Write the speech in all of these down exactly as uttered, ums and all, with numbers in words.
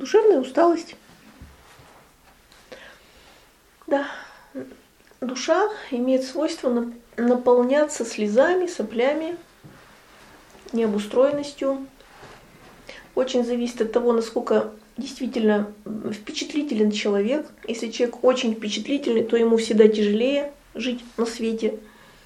Душевная усталость. Да, душа имеет свойство наполняться слезами, соплями, необустроенностью. Очень зависит от того, насколько действительно впечатлителен человек. Если человек очень впечатлительный, то ему всегда тяжелее жить на свете.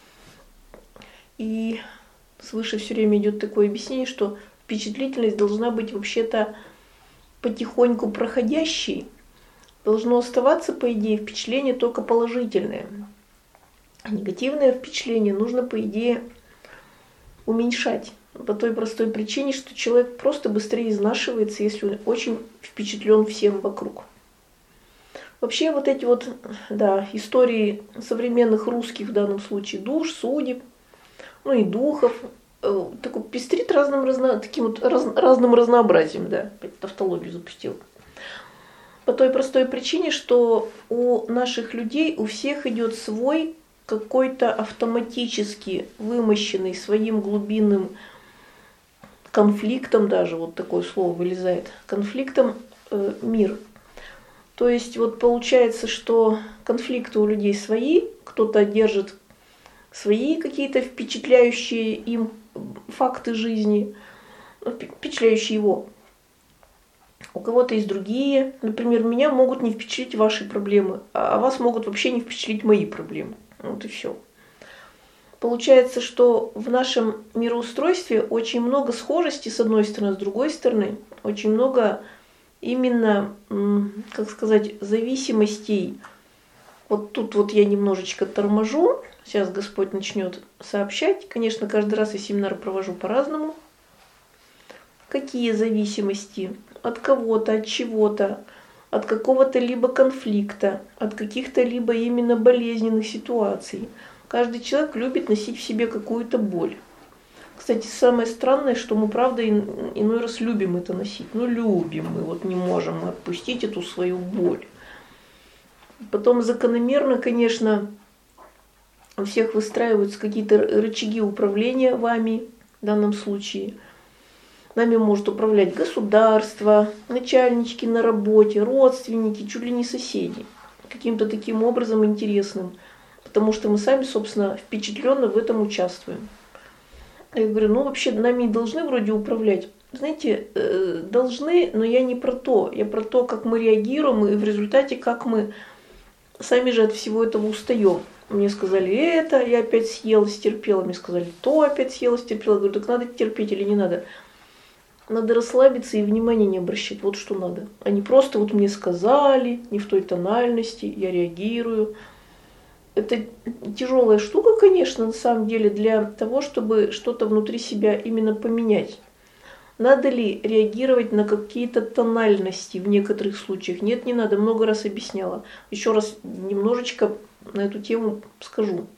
И свыше все время идет такое объяснение, что впечатлительность должна быть вообще-то потихоньку проходящей. Должно оставаться, по идее, впечатление только положительное. А негативное впечатление нужно, по идее, уменьшать. По той простой причине, что человек просто быстрее изнашивается, если он очень впечатлен всем вокруг. Вообще вот эти вот, да, истории современных русских, в данном случае, душ, судеб, ну и духов, такой пестрит разным, разно, таким вот раз, разным разнообразием, да, тавтологию запустил. По той простой причине, что у наших людей, у всех идет свой какой-то автоматически вымощенный своим глубинным конфликтом, даже вот такое слово вылезает, конфликтом э, мир. То есть вот получается, что конфликты у людей свои, кто-то держит свои какие-то впечатляющие им факты жизни, впечатляющие его. У кого-то есть другие. Например, меня могут не впечатлить ваши проблемы, а вас могут вообще не впечатлить мои проблемы. Вот и все. Получается, что в нашем мироустройстве очень много схожести с одной стороны, с другой стороны очень много именно, как сказать, зависимостей. Вот тут вот я немножечко торможу. Сейчас Господь начнет сообщать. Конечно, каждый раз я семинар провожу по-разному. Какие зависимости? От кого-то, от чего-то, от какого-то либо конфликта, от каких-то либо именно болезненных ситуаций. Каждый человек любит носить в себе какую-то боль. Кстати, самое странное, что мы, правда, иной раз любим это носить. Ну, любим мы, вот не можем мы отпустить эту свою боль. Потом закономерно, конечно, у всех выстраиваются какие-то рычаги управления вами в данном случае. Нами может управлять государство, начальнички на работе, родственники, чуть ли не соседи. Каким-то таким образом интересным. Потому что мы сами, собственно, впечатленно в этом участвуем. Я говорю, ну вообще нами должны вроде управлять. Знаете, должны, но я не про то. Я про то, как мы реагируем и в результате, как мы сами же от всего этого устаем. Мне сказали это, я опять съела, стерпела. Мне сказали то, опять съела, стерпела. Я говорю, так надо терпеть или не надо? Надо расслабиться и внимания не обращать. Вот что надо. А не просто вот мне сказали, не в той тональности, я реагирую. Это тяжелая штука, конечно, на самом деле, для того, чтобы что-то внутри себя именно поменять. Надо ли реагировать на какие-то тональности в некоторых случаях? Нет, не надо, много раз объясняла. Еще раз немножечко на эту тему скажу.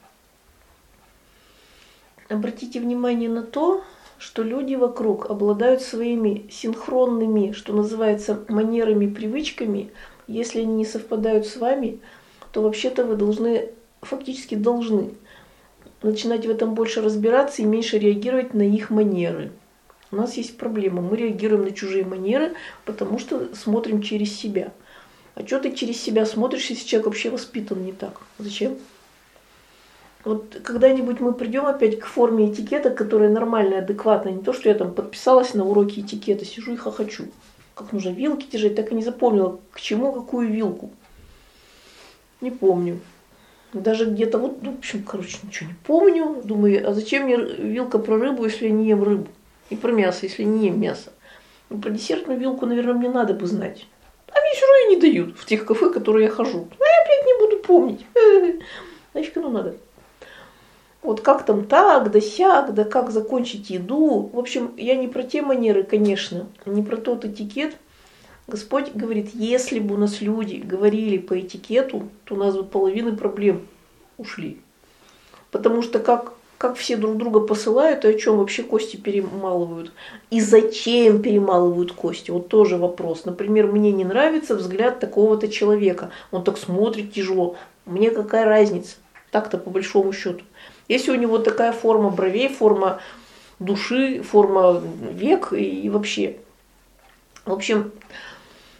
Обратите внимание на то, что люди вокруг обладают своими синхронными, что называется, манерами, привычками. Если они не совпадают с вами, то вообще-то вы должны, фактически должны начинать в этом больше разбираться и меньше реагировать на их манеры. У нас есть проблема. Мы реагируем на чужие манеры, потому что смотрим через себя. А что ты через себя смотришь, если человек вообще воспитан не так? Зачем? Вот когда-нибудь мы придем опять к форме этикета, которая нормальная, адекватная. Не то, что я там подписалась на уроки этикета, сижу и хохочу. Как нужно вилки держать, так и не запомнила, к чему какую вилку. Не помню. Даже где-то вот, ну, в общем, короче, ничего не помню. Думаю, а зачем мне вилка про рыбу, если я не ем рыбу? И про мясо, если не ем мясо. Ну, про десертную вилку, наверное, мне надо бы знать. А мне все равно и не дают в тех кафе, в которые я хожу. А я опять не буду помнить. Нафиг оно надо. Вот как там так, да сяк, да как закончить еду. В общем, я не про те манеры, конечно, не про тот этикет. Господь говорит, если бы у нас люди говорили по этикету, то у нас бы половины проблем ушли. Потому что как, как все друг друга посылают, и о чем вообще кости перемалывают. И зачем перемалывают кости? Вот тоже вопрос. Например, мне не нравится взгляд такого-то человека. Он так смотрит тяжело. Мне какая разница? Так-то по большому счету. Если у него такая форма бровей, форма души, форма век и вообще. В общем,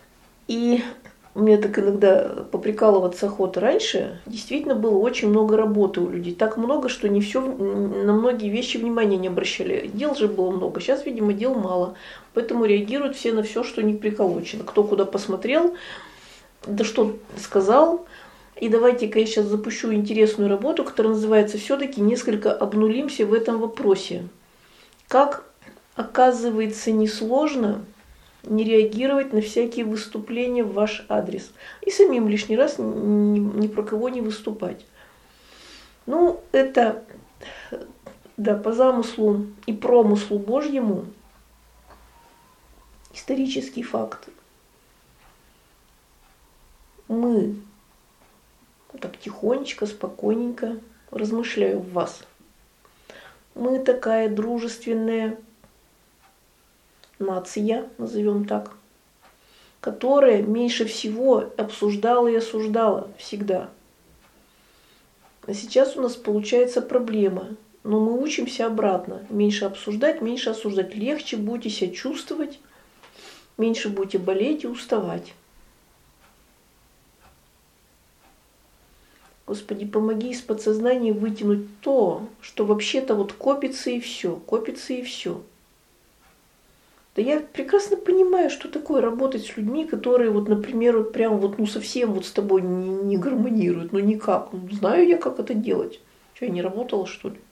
И мне так иногда поприкалываться охота. Раньше действительно было очень много работы у людей. Так много, что не все, на многие вещи внимания не обращали. Дел же было много. Сейчас, видимо, дел мало. Поэтому реагируют все на все, что не приколочено. Кто куда посмотрел, да что сказал. И давайте-ка я сейчас запущу интересную работу, которая называется «Все-таки несколько обнулимся в этом вопросе». Как, оказывается, несложно не реагировать на всякие выступления в ваш адрес. И самим лишний раз ни, ни про кого не выступать. Ну, это, да, по замыслу и промыслу Божьему исторический факт. Мы так тихонечко, спокойненько размышляю в вас. Мы такая дружественная нация, назовем так, которая меньше всего обсуждала и осуждала всегда. А сейчас у нас получается проблема, но мы учимся обратно. Меньше обсуждать, меньше осуждать. Легче будете себя чувствовать, меньше будете болеть и уставать. Господи, помоги из подсознания вытянуть то, что вообще-то вот копится и все, копится и все. Да я прекрасно понимаю, что такое работать с людьми, которые вот, например, вот прям вот ну совсем вот с тобой не, не гармонируют, ну никак. Ну, знаю я, как это делать. Что, я не работала, что ли?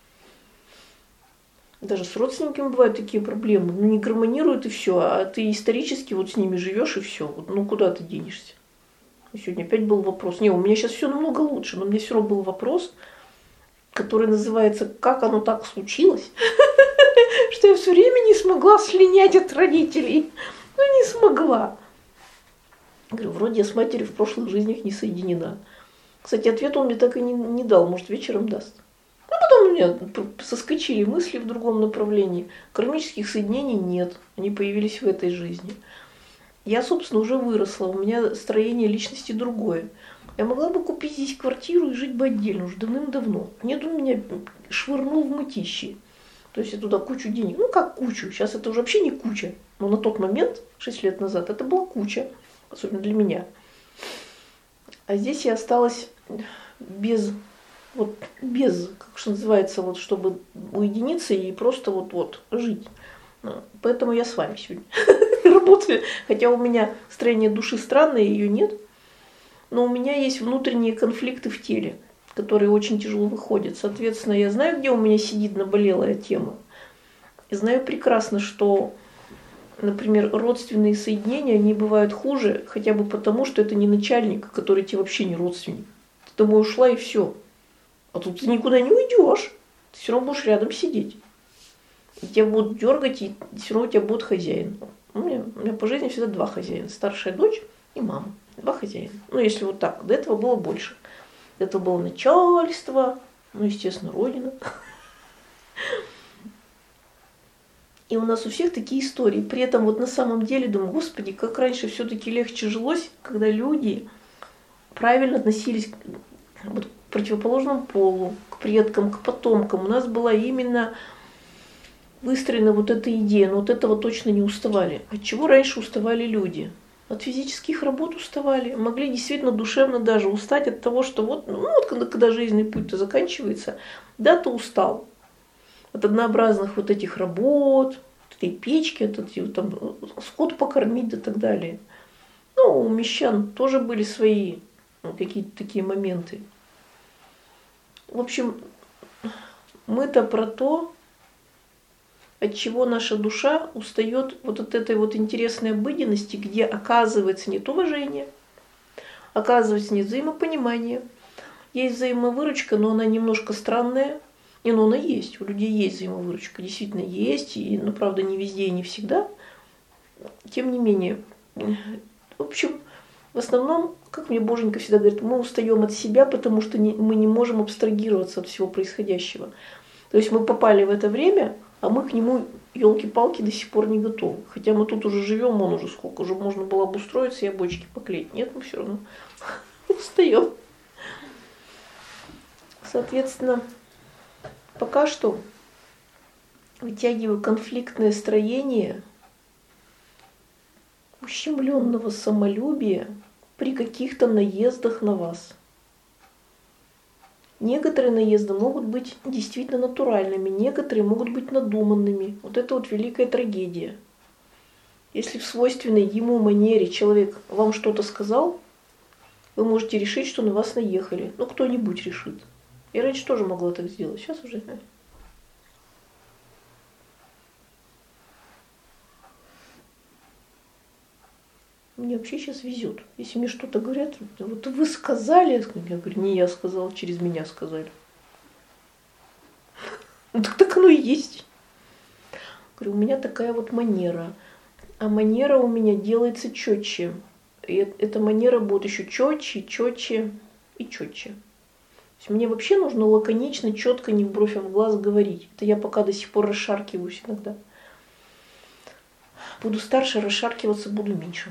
Даже с родственниками бывают такие проблемы. Ну не гармонируют и все, а ты исторически вот с ними живешь и все. Вот, ну куда ты денешься? Сегодня опять был вопрос. Не, у меня сейчас все намного лучше, но у меня все равно был вопрос, который называется «Как оно так случилось?» Что я все время не смогла слинять от родителей. Ну, не смогла. Говорю, вроде я с матерью в прошлых жизнях не соединена. Кстати, ответ он мне так и не, не дал, может, вечером даст. А потом у меня соскочили мысли в другом направлении. Кармических соединений нет, они появились в этой жизни. Я, собственно, уже выросла, у меня строение личности другое. Я могла бы купить здесь квартиру и жить бы отдельно уже давным-давно. Нет, он меня швырнул в мытищи. То есть я туда кучу денег. Ну как кучу? Сейчас это уже вообще не куча. Но на тот момент, шесть лет назад, это была куча. Особенно для меня. А здесь я осталась без, вот, без, как что называется, вот, чтобы уединиться и просто вот-вот жить. Поэтому я с вами сегодня работаю. Хотя у меня строение души странное, ее нет. Но у меня есть внутренние конфликты в теле, которые очень тяжело выходят. Соответственно, я знаю, где у меня сидит наболелая тема. И знаю прекрасно, что, например, родственные соединения, они бывают хуже, хотя бы потому, что это не начальник, который тебе вообще не родственник. Ты домой ушла и все. А тут ты никуда не уйдешь. Ты все равно будешь рядом сидеть. И тебя будут дергать, и все равно у тебя будет хозяин. У меня, у меня по жизни всегда два хозяина. Старшая дочь и мама. Два хозяина. Ну, если вот так. До этого было больше. До этого было начальство. Ну, естественно, родина. И у нас у всех такие истории. При этом вот на самом деле думаю, господи, как раньше все-таки легче жилось, когда люди правильно относились вот, к противоположному полу, к предкам, к потомкам. У нас была именно выстроена вот эта идея, но от этого точно не уставали. От чего раньше уставали люди? От физических работ уставали. Могли действительно душевно даже устать от того, что вот, ну вот когда, когда жизненный путь-то заканчивается, да, ты устал. От однообразных вот этих работ, от этой печки, от этих, там, скот покормить и так далее. Ну, у мещан тоже были свои ну, какие-то такие моменты. В общем, мы-то про то, от чего наша душа устает вот от этой вот интересной обыденности, где оказывается нет уважения, оказывается нет взаимопонимания. Есть взаимовыручка, но она немножко странная. И ну, она есть, у людей есть взаимовыручка, действительно есть, и, ну, правда, не везде и не всегда. Тем не менее, в общем, в основном, как мне Боженька всегда говорит, мы устаем от себя, потому что не, мы не можем абстрагироваться от всего происходящего. То есть мы попали в это время, а мы к нему, елки-палки, до сих пор не готовы. Хотя мы тут уже живем, он уже сколько, уже можно было обустроиться и бочки поклеить. Нет, мы все равно устаем. Соответственно, пока что вытягиваю конфликтное строение, ущемленного самолюбия при каких-то наездах на вас. Некоторые наезды могут быть действительно натуральными, некоторые могут быть надуманными. Вот это вот великая трагедия. Если в свойственной ему манере человек вам что-то сказал, вы можете решить, что на вас наехали. Ну, кто-нибудь решит. Я раньше тоже могла так сделать, сейчас уже... Мне вообще сейчас везет. Если мне что-то говорят, вот вы сказали, я говорю, не я сказал, через меня сказали. Ну так, так оно и есть. Говорю, у меня такая вот манера. А манера у меня делается четче. И эта манера будет еще четче, четче и четче. То есть мне вообще нужно лаконично, четко, не в бровь, а в глаз говорить. Это я пока до сих пор расшаркиваюсь иногда. Буду старше, расшаркиваться буду меньше.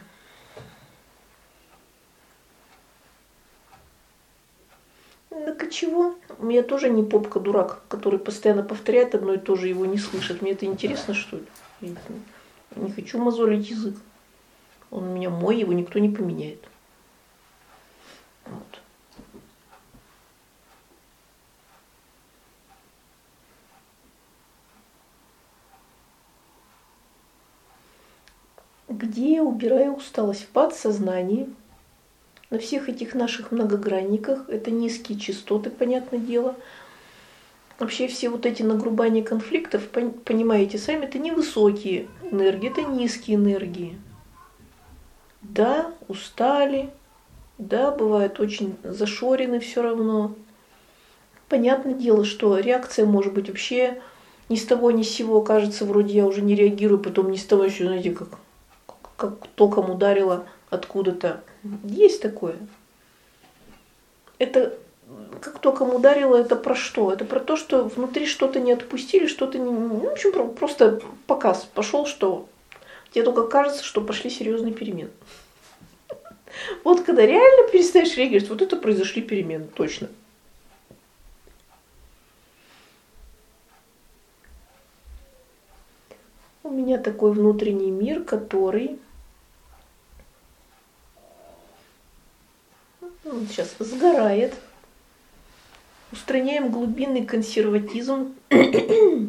Так а чего? У меня тоже не попка-дурак, который постоянно повторяет одно и то же, его не слышит. Мне это интересно, что ли? Я не хочу мозолить язык. Он у меня мой, его никто не поменяет. Вот. Где я убираю усталость? В подсознании. На всех этих наших многогранниках. Это низкие частоты, понятное дело. Вообще все вот эти нагрубания конфликтов, понимаете сами, это не высокие энергии, это низкие энергии. Да, устали, да, бывает очень зашорены все равно. Понятное дело, что реакция может быть вообще ни с того ни с сего, кажется, вроде я уже не реагирую, потом ни с того еще, знаете, как, как током ударило откуда-то. Есть такое. Это как током ударило, это про что? Это про то, что внутри что-то не отпустили, что-то не... Ну, в общем, просто показ пошел, что тебе только кажется, что пошли серьезные перемены. Вот когда реально перестаешь реагировать, вот это произошли перемены, точно. У меня такой внутренний мир, который он сейчас сгорает. Устраняем глубинный консерватизм. У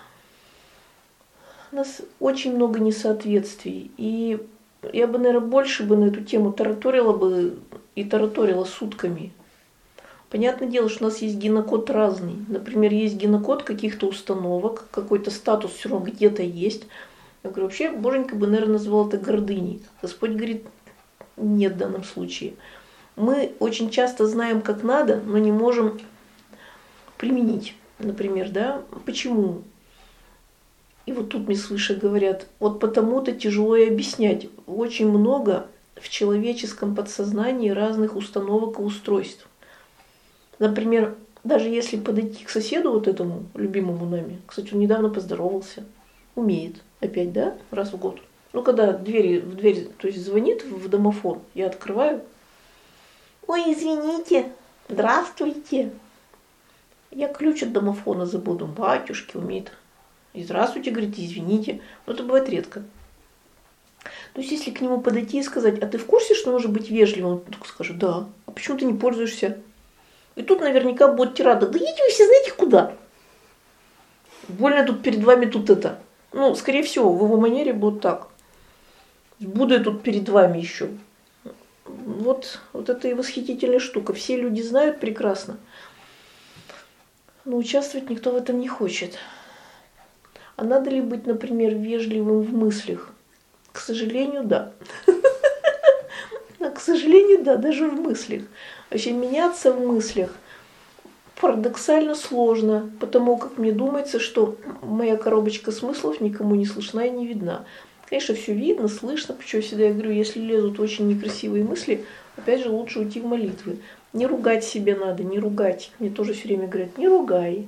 нас очень много несоответствий. И я бы, наверное, больше бы на эту тему тараторила бы и тараторила сутками. Понятное дело, что у нас есть генокод разный. Например, есть генокод каких-то установок, какой-то статус все равно где-то есть. Я говорю, вообще, Боженька бы, наверное, назвал это гордыней. Господь говорит, нет в данном случае. Мы очень часто знаем, как надо, но не можем применить, например, да, почему? И вот тут мне свыше говорят, вот потому-то тяжело и объяснять. Очень много в человеческом подсознании разных установок и устройств. Например, даже если подойти к соседу вот этому, любимому нами, кстати, он недавно поздоровался, умеет опять, да, раз в год. Ну, когда двери, в дверь, то есть звонит в домофон, я открываю. Ой, извините, здравствуйте. Я ключ от домофона забуду. Батюшки умеет. И здравствуйте, говорит, извините. Но это бывает редко. То есть, если к нему подойти и сказать, а ты в курсе, что нужно быть вежливым? Он только скажет, да. А почему ты не пользуешься? И тут наверняка будет тирада. Да идите вы все знаете куда. Больно тут перед вами тут это. Ну, скорее всего, в его манере будет так. Буду я тут перед вами еще. Вот, вот это и восхитительная штука. Все люди знают прекрасно. Но участвовать никто в этом не хочет. А надо ли быть, например, вежливым в мыслях? К сожалению, да. К сожалению, да, даже в мыслях. Вообще меняться в мыслях парадоксально сложно, потому как мне думается, что моя коробочка смыслов никому не слышна и не видна. Конечно, все видно, слышно, почему всегда я говорю, если лезут очень некрасивые мысли, опять же, лучше уйти в молитвы. Не ругать себя надо, не ругать. Мне тоже все время говорят, не ругай.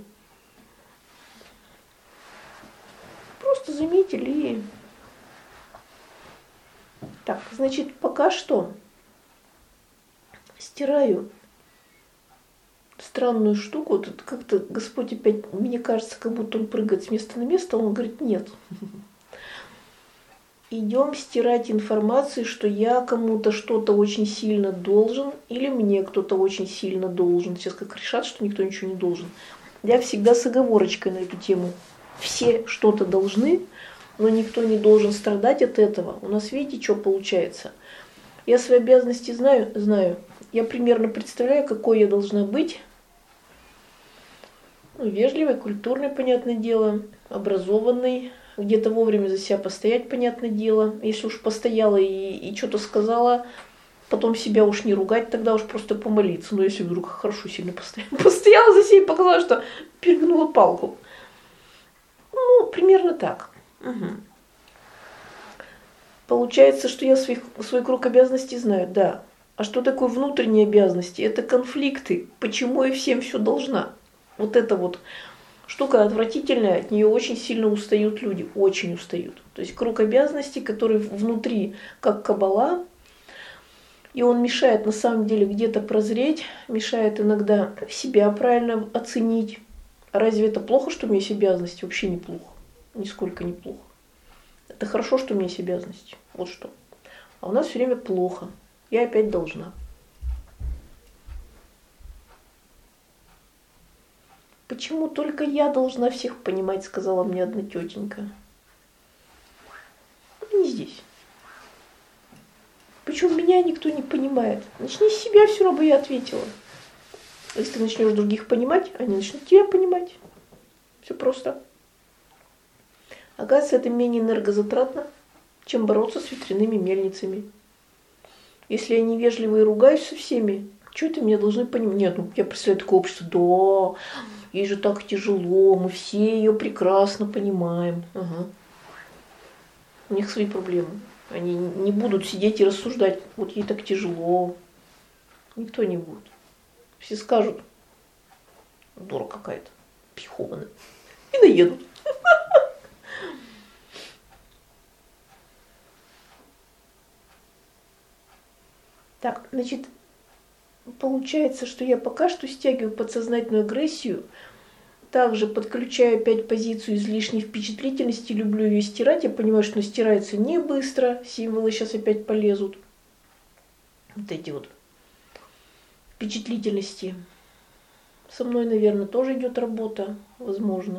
Просто заметили и... Так, значит, пока что стираю странную штуку. Тут как-то Господь опять, мне кажется, как будто он прыгает с места на место, он говорит, нет. идем стирать информацию, что я кому-то что-то очень сильно должен, или мне кто-то очень сильно должен. Сейчас как решат, что никто ничего не должен. Я всегда с оговорочкой на эту тему. Все что-то должны, но никто не должен страдать от этого. У нас, видите, что получается? Я свои обязанности знаю, знаю. Я примерно представляю, какой я должна быть. Ну, вежливой, культурной, понятное дело, образованной, где-то вовремя за себя постоять, понятное дело. Если уж постояла и, и что-то сказала, потом себя уж не ругать, тогда уж просто помолиться. Но если вдруг хорошо сильно постояла, постояла за себя и показала, что перегнула палку. Ну, примерно так. Угу. Получается, что я свой, свой круг обязанностей знаю, да. А что такое внутренние обязанности? Это конфликты. Почему я всем все должна? Вот это вот штука отвратительная, от нее очень сильно устают люди, очень устают. То есть круг обязанностей, который внутри, как кабала, и он мешает на самом деле где-то прозреть, мешает иногда себя правильно оценить. А разве это плохо, что у меня есть обязанности? Вообще неплохо, нисколько не плохо. Это хорошо, что у меня есть обязанности, вот что. А у нас все время плохо, я опять должна. «Почему только я должна всех понимать?» — сказала мне одна тетенька. Не здесь. Почему меня никто не понимает? Начни с себя, все равно я ответила. Если ты начнешь других понимать, они начнут тебя понимать. Все просто. Оказывается, это менее энергозатратно, чем бороться с ветряными мельницами. Если я невежливо и ругаюсь со всеми, что это меня должны понимать? Нет, ну я представляю такое общество, да, ей же так тяжело, мы все ее прекрасно понимаем. Ага. У них свои проблемы. Они не будут сидеть и рассуждать, вот ей так тяжело. Никто не будет. Все скажут, дура какая-то, психованная. И наедут. Так, значит, получается, что я пока что стягиваю подсознательную агрессию, также подключаю опять позицию излишней впечатлительности, люблю ее стирать. Я понимаю, что она стирается не быстро, символы сейчас опять полезут. Вот эти вот впечатлительности. Со мной, наверное, тоже идет работа, возможно.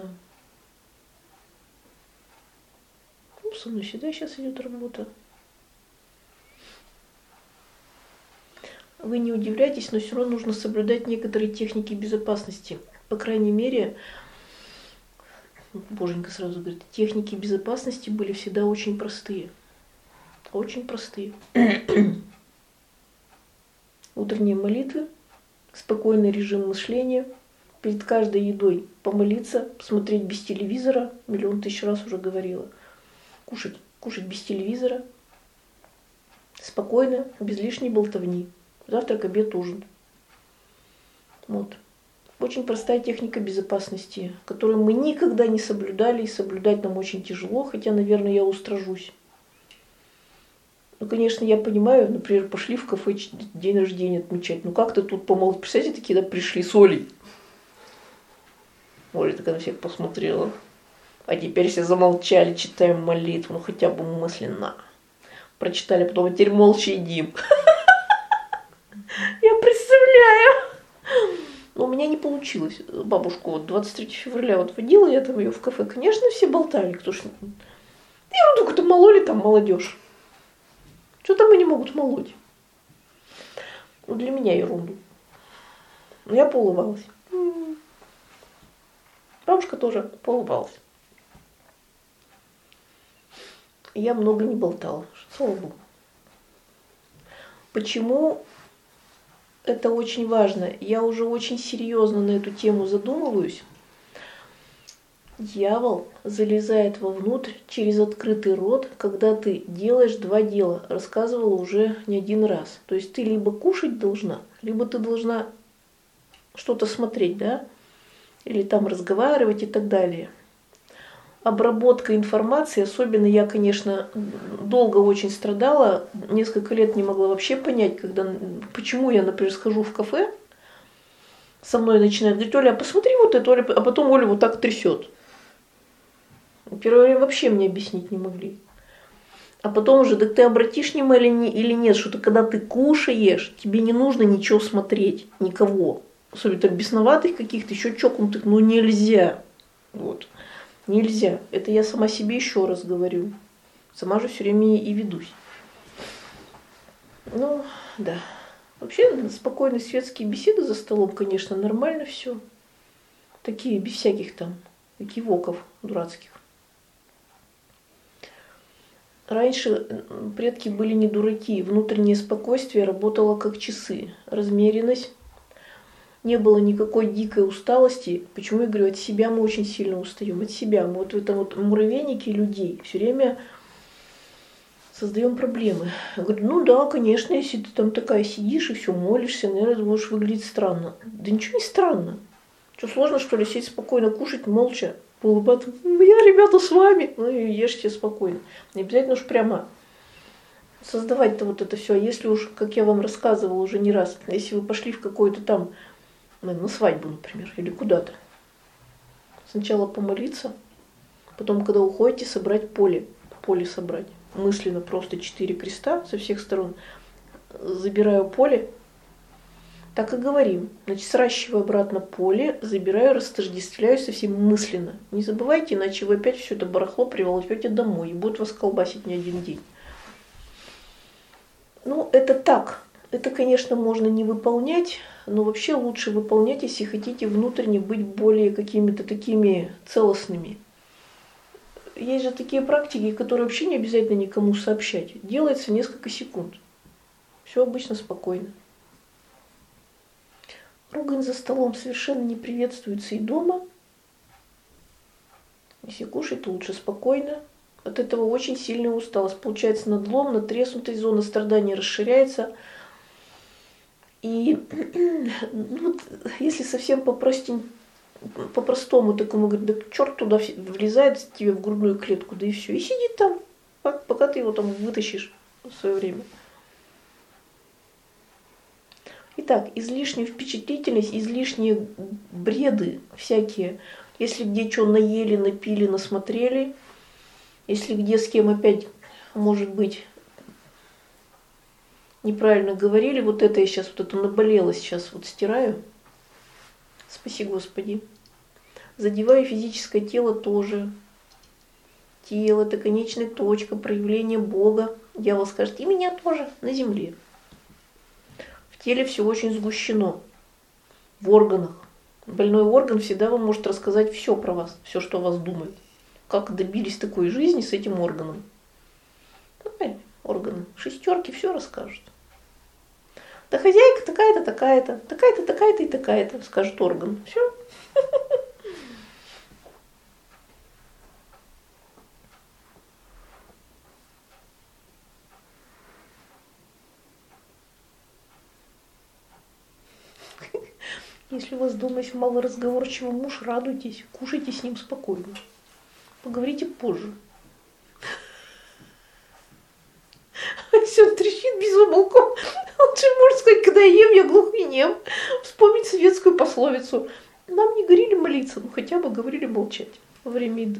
Ну, со мной всегда сейчас идет работа. Вы не удивляйтесь, но все равно нужно соблюдать некоторые техники безопасности. По крайней мере, Боженька сразу говорит, техники безопасности были всегда очень простые. Очень простые. Утренние молитвы, спокойный режим мышления, перед каждой едой помолиться, посмотреть без телевизора, миллион тысяч раз уже говорила. Кушать, кушать без телевизора, спокойно, без лишней болтовни. Завтрак, обед, ужин. Вот. Очень простая техника безопасности, которую мы никогда не соблюдали, и соблюдать нам очень тяжело, хотя, наверное, я устражусь. Ну, конечно, я понимаю, например, пошли в кафе день рождения отмечать. Ну, как-то тут помолчать. Представляете, такие, да, пришли с Олей. Оля так на всех посмотрела. А теперь все замолчали, читаем молитву, ну, хотя бы мысленно. Прочитали, потом, а теперь молча едим. Я представляю. Но у меня не получилось. Бабушку вот двадцать третьего февраля вот водила я там ее в кафе. Конечно, все болтали, кто ж... Ерунду какую-то мололи там молодежь. Что там они могут молоть? Ну, для меня ерунду. Но я поулыбалась. Бабушка тоже поулыбалась. Я много не болтала. Слава Богу. Почему это очень важно? Я уже очень серьезно на эту тему задумываюсь. Дьявол залезает вовнутрь через открытый рот, когда ты делаешь два дела. Рассказывала уже не один раз. То есть ты либо кушать должна, либо ты должна что-то смотреть, да? Или там разговаривать и так далее. Обработка информации, особенно я, конечно, долго очень страдала, несколько лет не могла вообще понять, когда, почему я, например, схожу в кафе, со мной начинает говорить, Оля, посмотри вот это, Оля, а потом Оля вот так трясет. Первое время вообще мне объяснить не могли. А потом уже, так ты обратишь внимание или, не, или нет, что ты, когда ты кушаешь, тебе не нужно ничего смотреть, никого. Особенно так бесноватых каких-то, еще чокнутых, ну нельзя. Вот. Нельзя. Это я сама себе еще раз говорю. Сама же все время и ведусь. Ну, да. Вообще, спокойные светские беседы за столом, конечно, нормально все. Такие, без всяких там экивоков дурацких. Раньше предки были не дураки, внутреннее спокойствие работало как часы, размеренность, не было никакой дикой усталости. Почему я говорю, от себя мы очень сильно устаем, от себя. Мы вот в этом вот муравейнике людей все время создаем проблемы. Я говорю, ну да, конечно, если ты там такая сидишь и все молишься, наверное, будешь выглядеть странно. Да ничего не странно. Что, сложно, что ли, сесть спокойно, кушать молча? Улыбаться, я, ребята, с вами. Ну и ешьте спокойно. Не обязательно уж прямо создавать-то вот это все. А если уж, как я вам рассказывала уже не раз, если вы пошли в какой-то там, на свадьбу, например, или куда-то, сначала помолиться, потом, когда уходите, собрать поле. Поле собрать. Мысленно просто четыре креста со всех сторон. Забираю поле. Так и говорим. Значит, сращиваю обратно поле, забираю, растождествляю со всем мысленно. Не забывайте, иначе вы опять все это барахло приволокете домой и будет вас колбасить не один день. Ну, это так. Это, конечно, можно не выполнять, но вообще лучше выполнять, если хотите внутренне быть более какими-то такими целостными. Есть же такие практики, которые вообще не обязательно никому сообщать. Делается несколько секунд. Все обычно спокойно. Ругань за столом совершенно не приветствуется и дома. Если кушать, то лучше спокойно. От этого очень сильная усталость. Получается надлом, натреснутая зона страдания расширяется. И ну, если совсем по-простому, по-простому такому, говорит, да черт туда влезает тебе в грудную клетку, да и все. И сидит там, пока ты его там вытащишь в свое время. Итак, излишняя впечатлительность, излишние бреды всякие. Если где что наели, напили, насмотрели, если где с кем опять, может быть, неправильно говорили, вот это я сейчас, вот это наболело сейчас, вот стираю. Спаси Господи. Задеваю физическое тело тоже. Тело – это конечная точка проявления Бога. Дьявол скажет, и меня тоже на земле. В теле все очень сгущено. В органах. Больной орган всегда вам может рассказать все про вас, все, что о вас думает. Как добились такой жизни с этим органом. Ну, органы. Шестерки все расскажут. Да хозяйка такая-то, такая-то, такая-то, такая-то и такая-то, скажет орган. Все. Если у вас дома есть малоразговорчивый муж, радуйтесь, кушайте с ним спокойно. Поговорите позже. Если он трещит без умолку, он же может сказать, когда я ем, я глух и нем. Вспомнить советскую пословицу. Нам не говорили молиться, но хотя бы говорили молчать во время еды.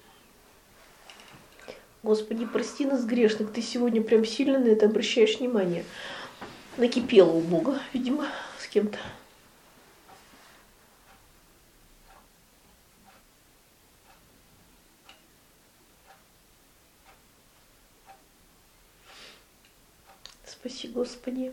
Господи, прости нас грешных, ты сегодня прям сильно на это обращаешь внимание. Накипело у Бога, видимо, с кем-то. Спаси Господи.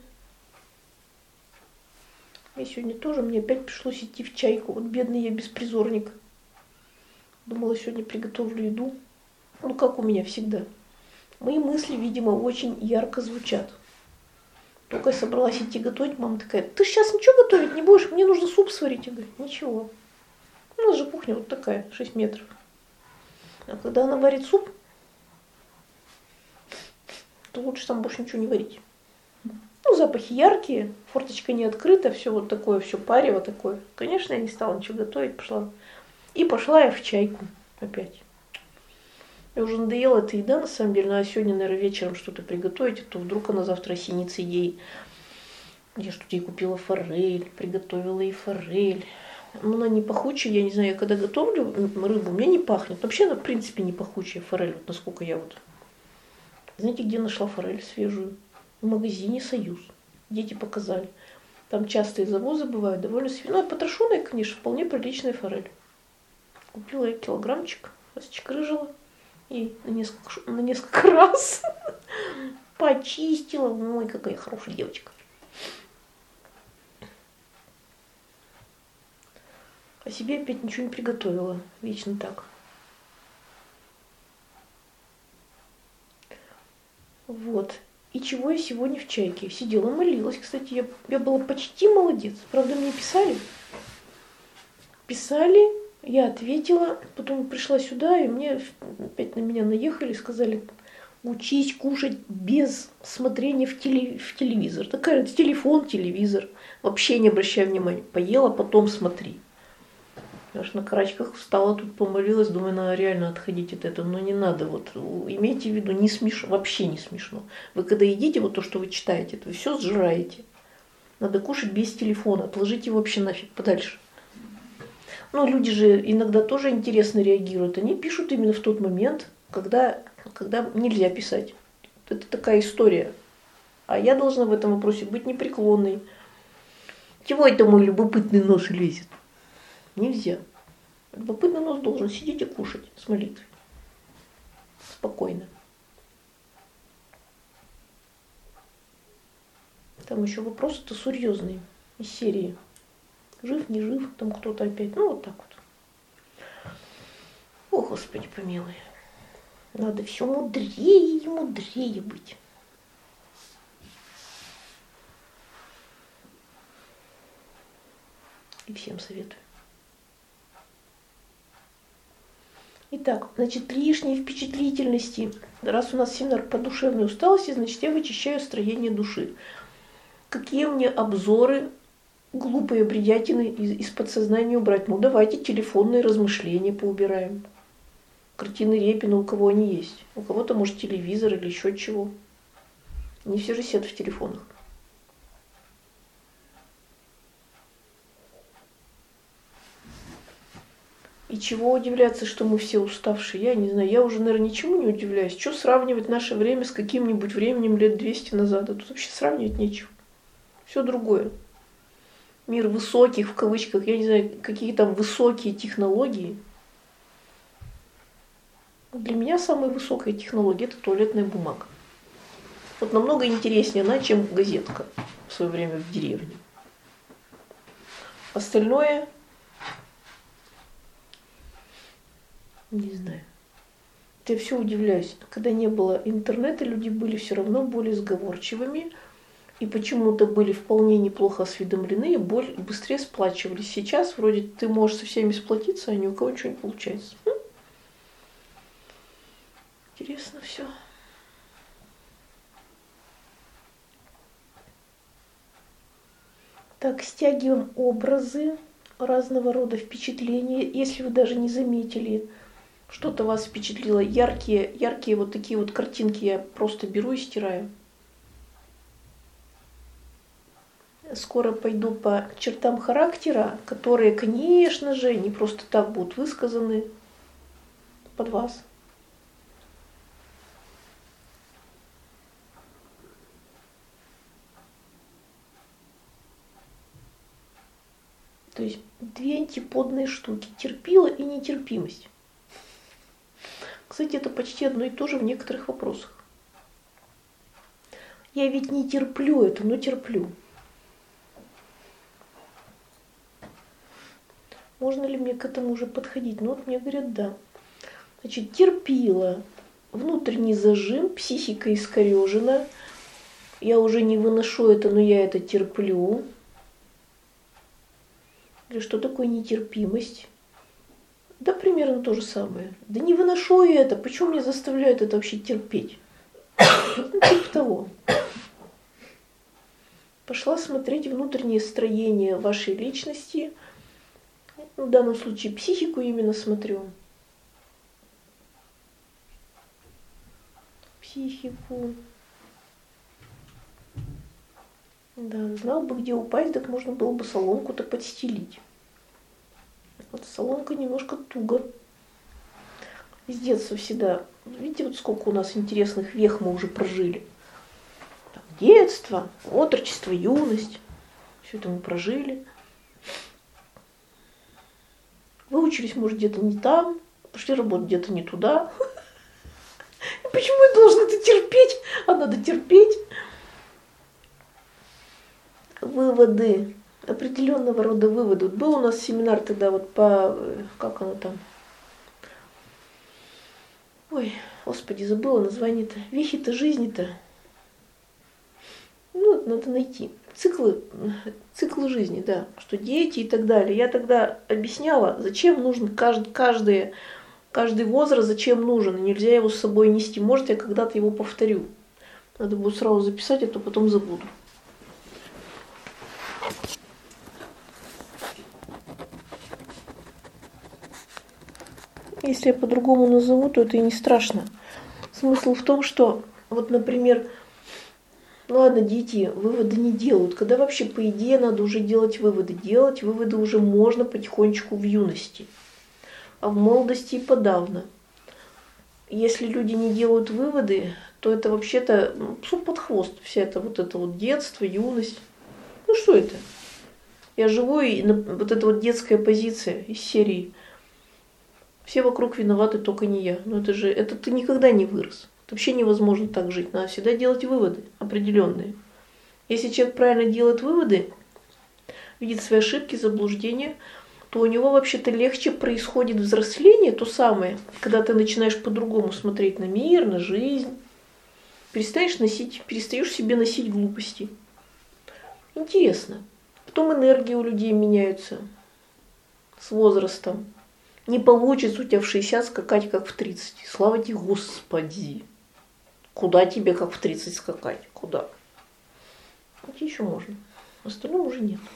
Я сегодня тоже, мне опять пришлось идти в чайку. Вот бедный я беспризорник. Думала, сегодня приготовлю еду. Ну, как у меня всегда. Мои мысли, видимо, очень ярко звучат. Только я собралась идти готовить, мама такая, ты сейчас ничего готовить не будешь? Мне нужно суп сварить. Я говорю, ничего. У нас же кухня вот такая, шесть метров. А когда она варит суп, то лучше там больше ничего не варить. Ну, запахи яркие, форточка не открыта, все вот такое, все парево такое. Конечно, я не стала ничего готовить, пошла. И пошла я в чайку опять. Я уже надоела эта еда, на самом деле, а сегодня, наверное, вечером что-то приготовить, а то вдруг она завтра осенится идеей. Я что-то ей купила форель, приготовила ей форель. Ну, она не пахучая, я не знаю, я когда готовлю рыбу, у меня не пахнет. Вообще она, в принципе, не пахучая форель, вот насколько я вот Знаете, где нашла форель свежую? В магазине «Союз». Дети показали. Там частые завозы бывают, довольно свежие. Ну, потрошенная, конечно, вполне приличная форель. Купила я килограммчик, расчекрыжила и на несколько, на несколько раз почистила. Ой, какая хорошая девочка. А себе опять ничего не приготовила. Вечно так. Вот. И чего я сегодня в чайке? Сидела, молилась. Кстати, я, я была почти молодец. Правда, мне писали. Писали, я ответила. Потом пришла сюда, и мне опять на меня наехали, сказали, учись кушать без смотрения в, теле, в телевизор. Такая телефон, телевизор. Вообще не обращай внимания. Поела, потом смотри. Я аж на карачках встала, тут помолилась, думаю, надо реально отходить от этого. Но не надо, вот, имейте в виду, не смешно, вообще не смешно. Вы когда едите вот то, что вы читаете, вы все сжираете. Надо кушать без телефона, отложите его вообще нафиг подальше. Ну, люди же иногда тоже интересно реагируют. Они пишут именно в тот момент, когда, когда нельзя писать. Это такая история. А я должна в этом вопросе быть непреклонной. Чего это мой любопытный нос лезет? Нельзя. Любопытный нос должен сидеть и кушать с молитвой. Спокойно. Там еще вопросы-то серьезные из серии. Жив, не жив, там кто-то опять. Ну, вот так вот. О, Господи помилуй. Надо все мудрее и мудрее быть. И всем советую. Итак, значит, лишней впечатлительности. Раз у нас семинар по душевной усталости, значит, я вычищаю строение души. Какие мне обзоры глупые бредятины из, из подсознания убрать? Ну, давайте телефонные размышления поубираем. Картины Репина, у кого они есть. У кого-то, может, телевизор или еще чего. Не все же сидят в телефонах. И чего удивляться, что мы все уставшие? Я не знаю, я уже, наверное, ничему не удивляюсь. Что сравнивать наше время с каким-нибудь временем лет двести назад? А тут вообще сравнивать нечего. Все другое. Мир высоких, в кавычках, я не знаю, какие там высокие технологии. Для меня самая высокая технология – это туалетная бумага. Вот намного интереснее она, чем газетка в свое время в деревне. Остальное... Не знаю. Я все удивляюсь. Когда не было интернета, люди были все равно более сговорчивыми и почему-то были вполне неплохо осведомлены и более, быстрее сплачивались. Сейчас вроде ты можешь со всеми сплотиться, а ни у кого ничего не получается. Хм. Интересно все. Так, стягиваем образы разного рода впечатления, если вы даже не заметили. Что-то вас впечатлило. Яркие, яркие вот такие вот картинки я просто беру и стираю. Скоро пойду по чертам характера, которые, конечно же, не просто так будут высказаны под вас. То есть две антиподные штуки. Терпила и нетерпимость. Кстати, это почти одно и то же в некоторых вопросах. Я ведь не терплю это, но терплю. Можно ли мне к этому уже подходить? Ну вот мне говорят, да. Значит, терпила. Внутренний зажим, психика искорежена. Я уже не выношу это, но я это терплю. Или что такое нетерпимость? Да, примерно то же самое. Да не выношу я это, почему меня заставляют это вообще терпеть? Ну, типа того. Пошла смотреть внутреннее строение вашей личности. В данном случае психику именно смотрю. Психику. Да, знал бы, где упасть, так можно было бы соломку-то подстелить. Вот соломка немножко туго. С детства всегда. Видите, вот сколько у нас интересных вех мы уже прожили. Там, детство, отрочество, юность. Все это мы прожили. Выучились, может, где-то не там, пошли работать где-то не туда. Почему я должна это терпеть? А надо терпеть. Выводы, определенного рода выводы. Был у нас семинар тогда вот по, как оно там, ой, господи, забыла название-то. Вехи-то жизни-то. Ну, надо найти. Циклы, циклы жизни, да, что дети и так далее. Я тогда объясняла, зачем нужен каждый, каждый, каждый возраст, зачем нужен. И нельзя его с собой нести. Может, я когда-то его повторю. Надо будет сразу записать, а то потом забуду. Если я по-другому назову, то это и не страшно. Смысл в том, что, вот, например, ну ладно, дети выводы не делают. Когда вообще, по идее, надо уже делать выводы? Делать выводы уже можно потихонечку в юности, а в молодости и подавно. Если люди не делают выводы, то это вообще-то ну, псу под хвост. Вся это вот это вот детство, юность. Ну что это? Я живу, и вот эта вот детская позиция из серии «Все вокруг виноваты, только не я». Но это же, это ты никогда не вырос. Это вообще невозможно так жить. Надо всегда делать выводы определенные. Если человек правильно делает выводы, видит свои ошибки, заблуждения, то у него вообще-то легче происходит взросление, то самое, когда ты начинаешь по-другому смотреть на мир, на жизнь, перестаешь носить, перестаешь себе носить глупости. Интересно. Потом энергии у людей меняются с возрастом. Не получится у тебя в шестьдесят скакать, как в тридцать. Слава тебе, Господи! Куда тебе, как в тридцать, скакать? Куда? Вот еще можно. Остальное уже нет.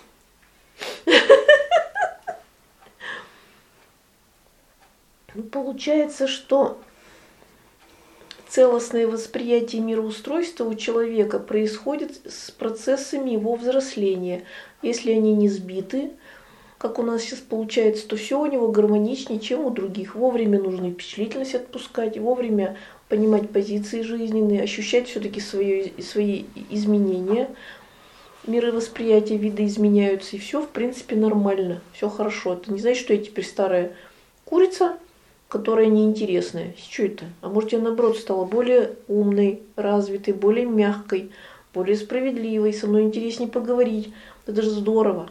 Получается, что целостное восприятие мироустройства у человека происходит с процессами его взросления. Если они не сбиты, как у нас сейчас получается, то все у него гармоничнее, чем у других. Вовремя нужно и впечатлительность отпускать, вовремя понимать позиции жизненные, ощущать все-таки свои, свои изменения. Мировосприятие, виды изменяются, и все, в принципе, нормально, все хорошо. Это не значит, что я теперь старая курица, которая неинтересная. Что это? А может, я, наоборот, стала более умной, развитой, более мягкой, более справедливой, со мной интереснее поговорить. Это же здорово.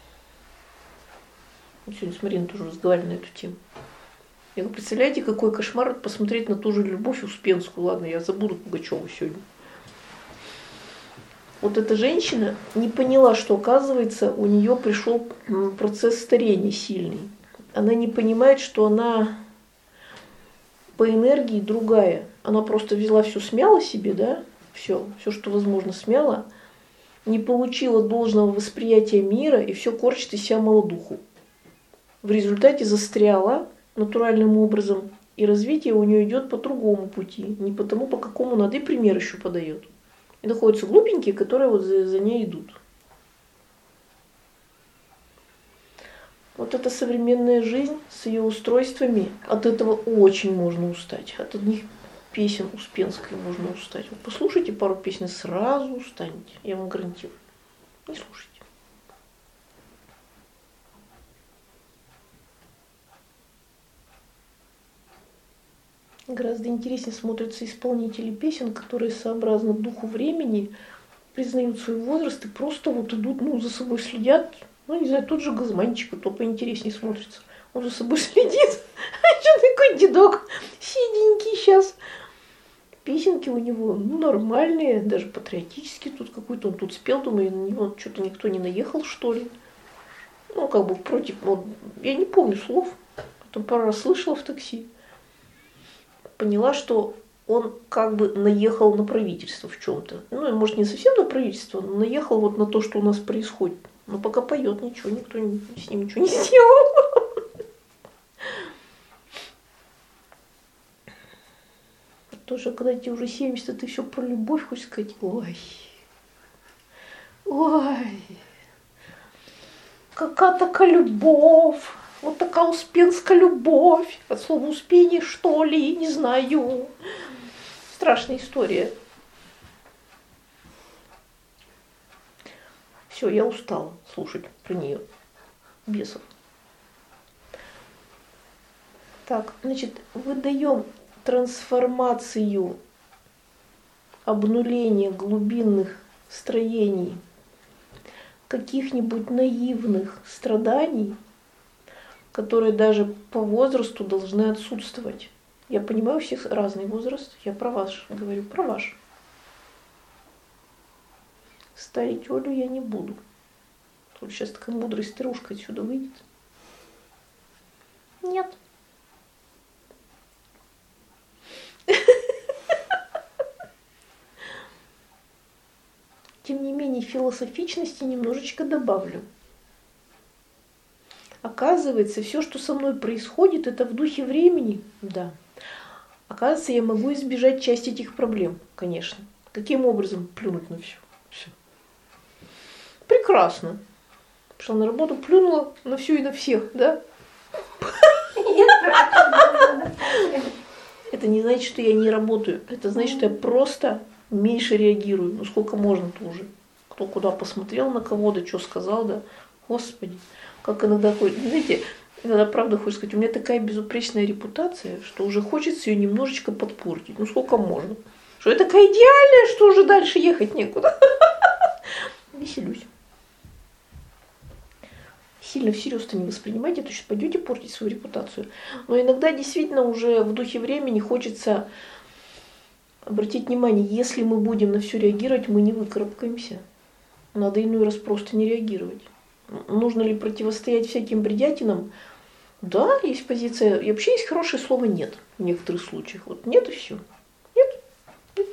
Сегодня с Мариной тоже разговаривали на эту тему. Я говорю, представляете, какой кошмар посмотреть на ту же Любовь Успенскую. Ладно, я забуду Пугачеву сегодня. Вот эта женщина не поняла, что, оказывается, у нее пришел процесс старения сильный. Она не понимает, что она по энергии другая. Она просто взяла все, смяла себе, да, все, все, что возможно, смяла, не получила должного восприятия мира и все корчит из себя молодуху. В результате застряла натуральным образом, и развитие у нее идет по другому пути, не по тому, по какому надо, и пример еще подает. И находятся глупенькие, которые вот за, за ней идут. Вот эта современная жизнь с ее устройствами, от этого очень можно устать. От одних песен Успенской можно устать. Вот послушайте пару песен, сразу устанете, я вам гарантирую. Не слушайте. Гораздо интереснее смотрятся исполнители песен, которые сообразно духу времени признают свой возраст и просто вот идут, ну, за собой следят. Ну, не знаю, тот же Газманчик, то поинтереснее смотрится. Он за собой следит. А что такой дедок седенький сейчас? Песенки у него, ну, нормальные, даже патриотические. Тут какой-то он тут спел, думаю, на него что-то никто не наехал, что ли. Ну, как бы против, вот, я не помню слов. Потом пару раз слышала в такси. Поняла, что он как бы наехал на правительство в чем-то. Ну, может, не совсем на правительство, но наехал вот на то, что у нас происходит. Но пока поет, ничего, никто с ним ничего не сделал. Тоже, когда тебе уже семьдесят, а ты все про любовь хочешь сказать. Ой, ой, какая такая любовь. Вот такая успенская любовь. От слова успение, что ли, не знаю. Страшная история. Все, я устала слушать про нее. Бесов. Так, значит, выдаем трансформацию, обнуление глубинных строений, каких-нибудь наивных страданий, которые даже по возрасту должны отсутствовать. Я понимаю, у всех разный возраст, я про ваш говорю, про ваш. Старить Олю я не буду. Тут сейчас такая мудрая старушка отсюда выйдет. Нет. Тем не менее, философичности немножечко добавлю. Оказывается, все, что со мной происходит, это в духе времени. Да. Оказывается, я могу избежать части этих проблем, конечно. Каким образом? Плюнуть на все. Все. Прекрасно. Пошла на работу, плюнула на все и на всех, да? Это не значит, что я не работаю. Это значит, что я просто меньше реагирую. Ну сколько можно-то уже? Кто куда посмотрел на кого-то, что сказал, да? Господи, как иногда ходит. Знаете, иногда правда хочется сказать, у меня такая безупречная репутация, что уже хочется ее немножечко подпортить. Ну сколько можно? Что я такая идеальная, что уже дальше ехать некуда. Веселюсь. Сильно всерьез-то не воспринимайте, а то сейчас пойдете портить свою репутацию. Но иногда действительно уже в духе времени хочется обратить внимание, если мы будем на все реагировать, мы не выкарабкаемся. Надо иной раз просто не реагировать. Нужно ли противостоять всяким бредятинам? Да, есть позиция. И вообще есть хорошее слово «нет» в некоторых случаях. Вот нет и все. Нет. Нет.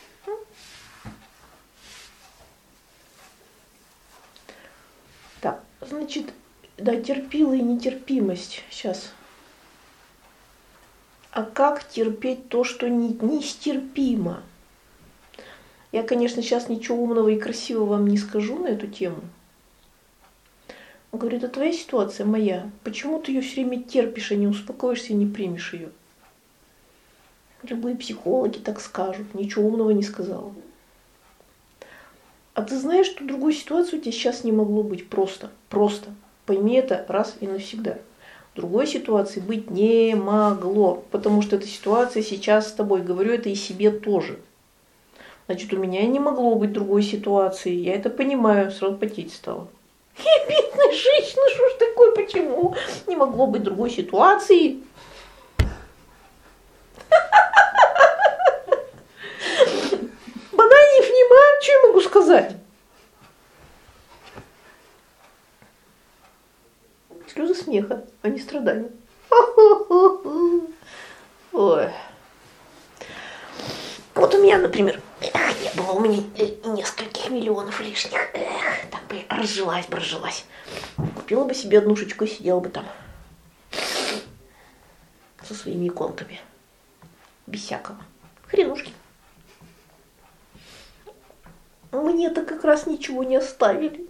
Так, значит, да, терпила и нетерпимость. Сейчас. А как терпеть то, что не, нестерпимо? Я, конечно, сейчас ничего умного и красивого вам не скажу на эту тему. Он говорит, это твоя ситуация, моя. Почему ты ее все время терпишь, а не успокоишься и не примешь ее? Любые психологи так скажут, ничего умного не сказала. А ты знаешь, что другой ситуации у тебя сейчас не могло быть просто. Просто. Пойми это раз и навсегда. Другой ситуации быть не могло, потому что эта ситуация сейчас с тобой. Говорю это и себе тоже. Значит, у меня не могло быть другой ситуации. Я это понимаю, сразу потеть стала. Бедная женщина, что ж такое, почему? Не могло быть другой ситуации. Бананьев нема, что я могу сказать? Слезы смеха, а не страдания. Ой. Вот у меня, например, эх, не было у меня нескольких миллионов лишних. Эх, так бы разжилась бы, разжилась. Купила бы себе однушечку и сидела бы там. Со своими иконками. Без всякого. Хренушки. Мне-то как раз ничего не оставили.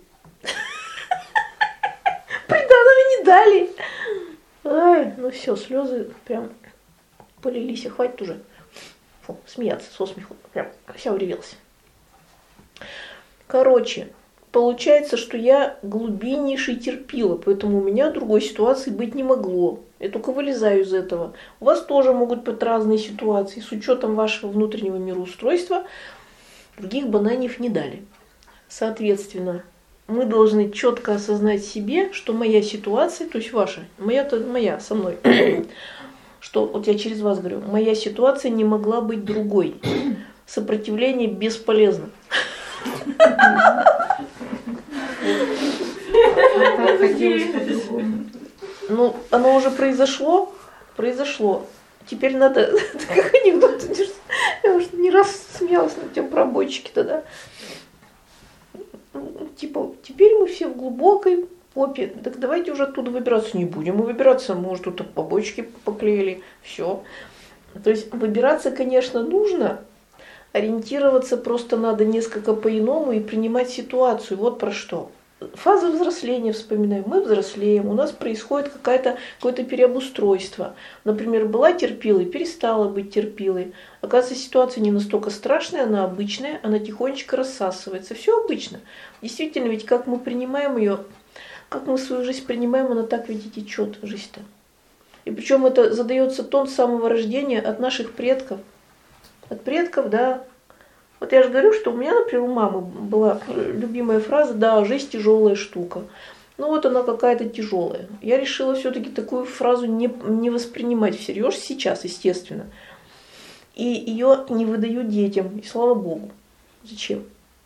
Приданого не дали. Ай, ну все, слезы прям полились, и хватит уже. Фу, смеяться со смеху. Прям вся уревелась. Короче, получается, что я глубиннейший терпила, поэтому у меня другой ситуации быть не могло. Я только вылезаю из этого. У вас тоже могут быть разные ситуации. С учетом вашего внутреннего мироустройства других бананьев не дали. Соответственно, мы должны четко осознать себе, что моя ситуация, то есть ваша, моя-то моя, со мной, что, вот я через вас говорю, моя ситуация не могла быть другой. Сопротивление бесполезно. Ну, оно уже произошло, произошло. Теперь надо, как анекдот, я уже не раз смеялась над тем про обойчики тогда. Типа, теперь мы все в глубокой попе, так давайте уже оттуда выбираться не будем. Мы выбираться, может, тут побочки поклеили, все. То есть выбираться, конечно, нужно, ориентироваться просто надо несколько по-иному и принимать ситуацию. Вот про что. фаза взросления вспоминаем, мы взрослеем, у нас происходит какая-то, какое-то переобустройство. Например, была терпилой, перестала быть терпилой. Оказывается, ситуация не настолько страшная, она обычная, она тихонечко рассасывается. Все обычно. Действительно, ведь как мы принимаем ее, как мы свою жизнь принимаем, она так ведь и течет, жизнь-то. И причем это задается тон с самого рождения от наших предков. От предков, да. Вот я же говорю, что у меня, например, у мамы была любимая фраза: да, жизнь тяжелая штука. Ну вот она какая-то тяжелая. Я решила все-таки такую фразу не, не воспринимать всерьез сейчас, естественно. И ее не выдаю детям. И слава богу. Зачем?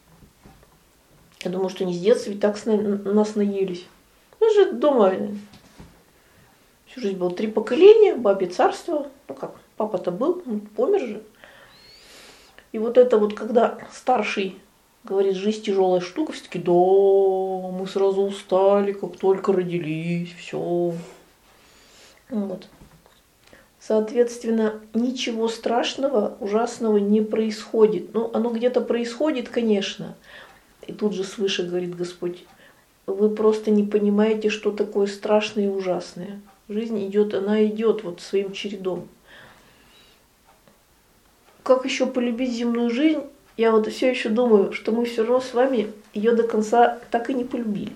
Я думаю, что не с детства ведь так нас наелись. Мы же дома всю жизнь было три поколения, бабе царство. Ну как, папа-то был, он помер же. И вот это вот, когда старший говорит, жизнь тяжелая штука, все таки да, мы сразу устали, как только родились, все. Вот. Соответственно, ничего страшного, ужасного не происходит. Ну, оно где-то происходит, конечно. И тут же свыше говорит Господь: вы просто не понимаете, что такое страшное и ужасное. Жизнь идет, она идет вот своим чередом. Как еще полюбить земную жизнь? Я вот все еще думаю, что мы все равно с вами ее до конца так и не полюбили.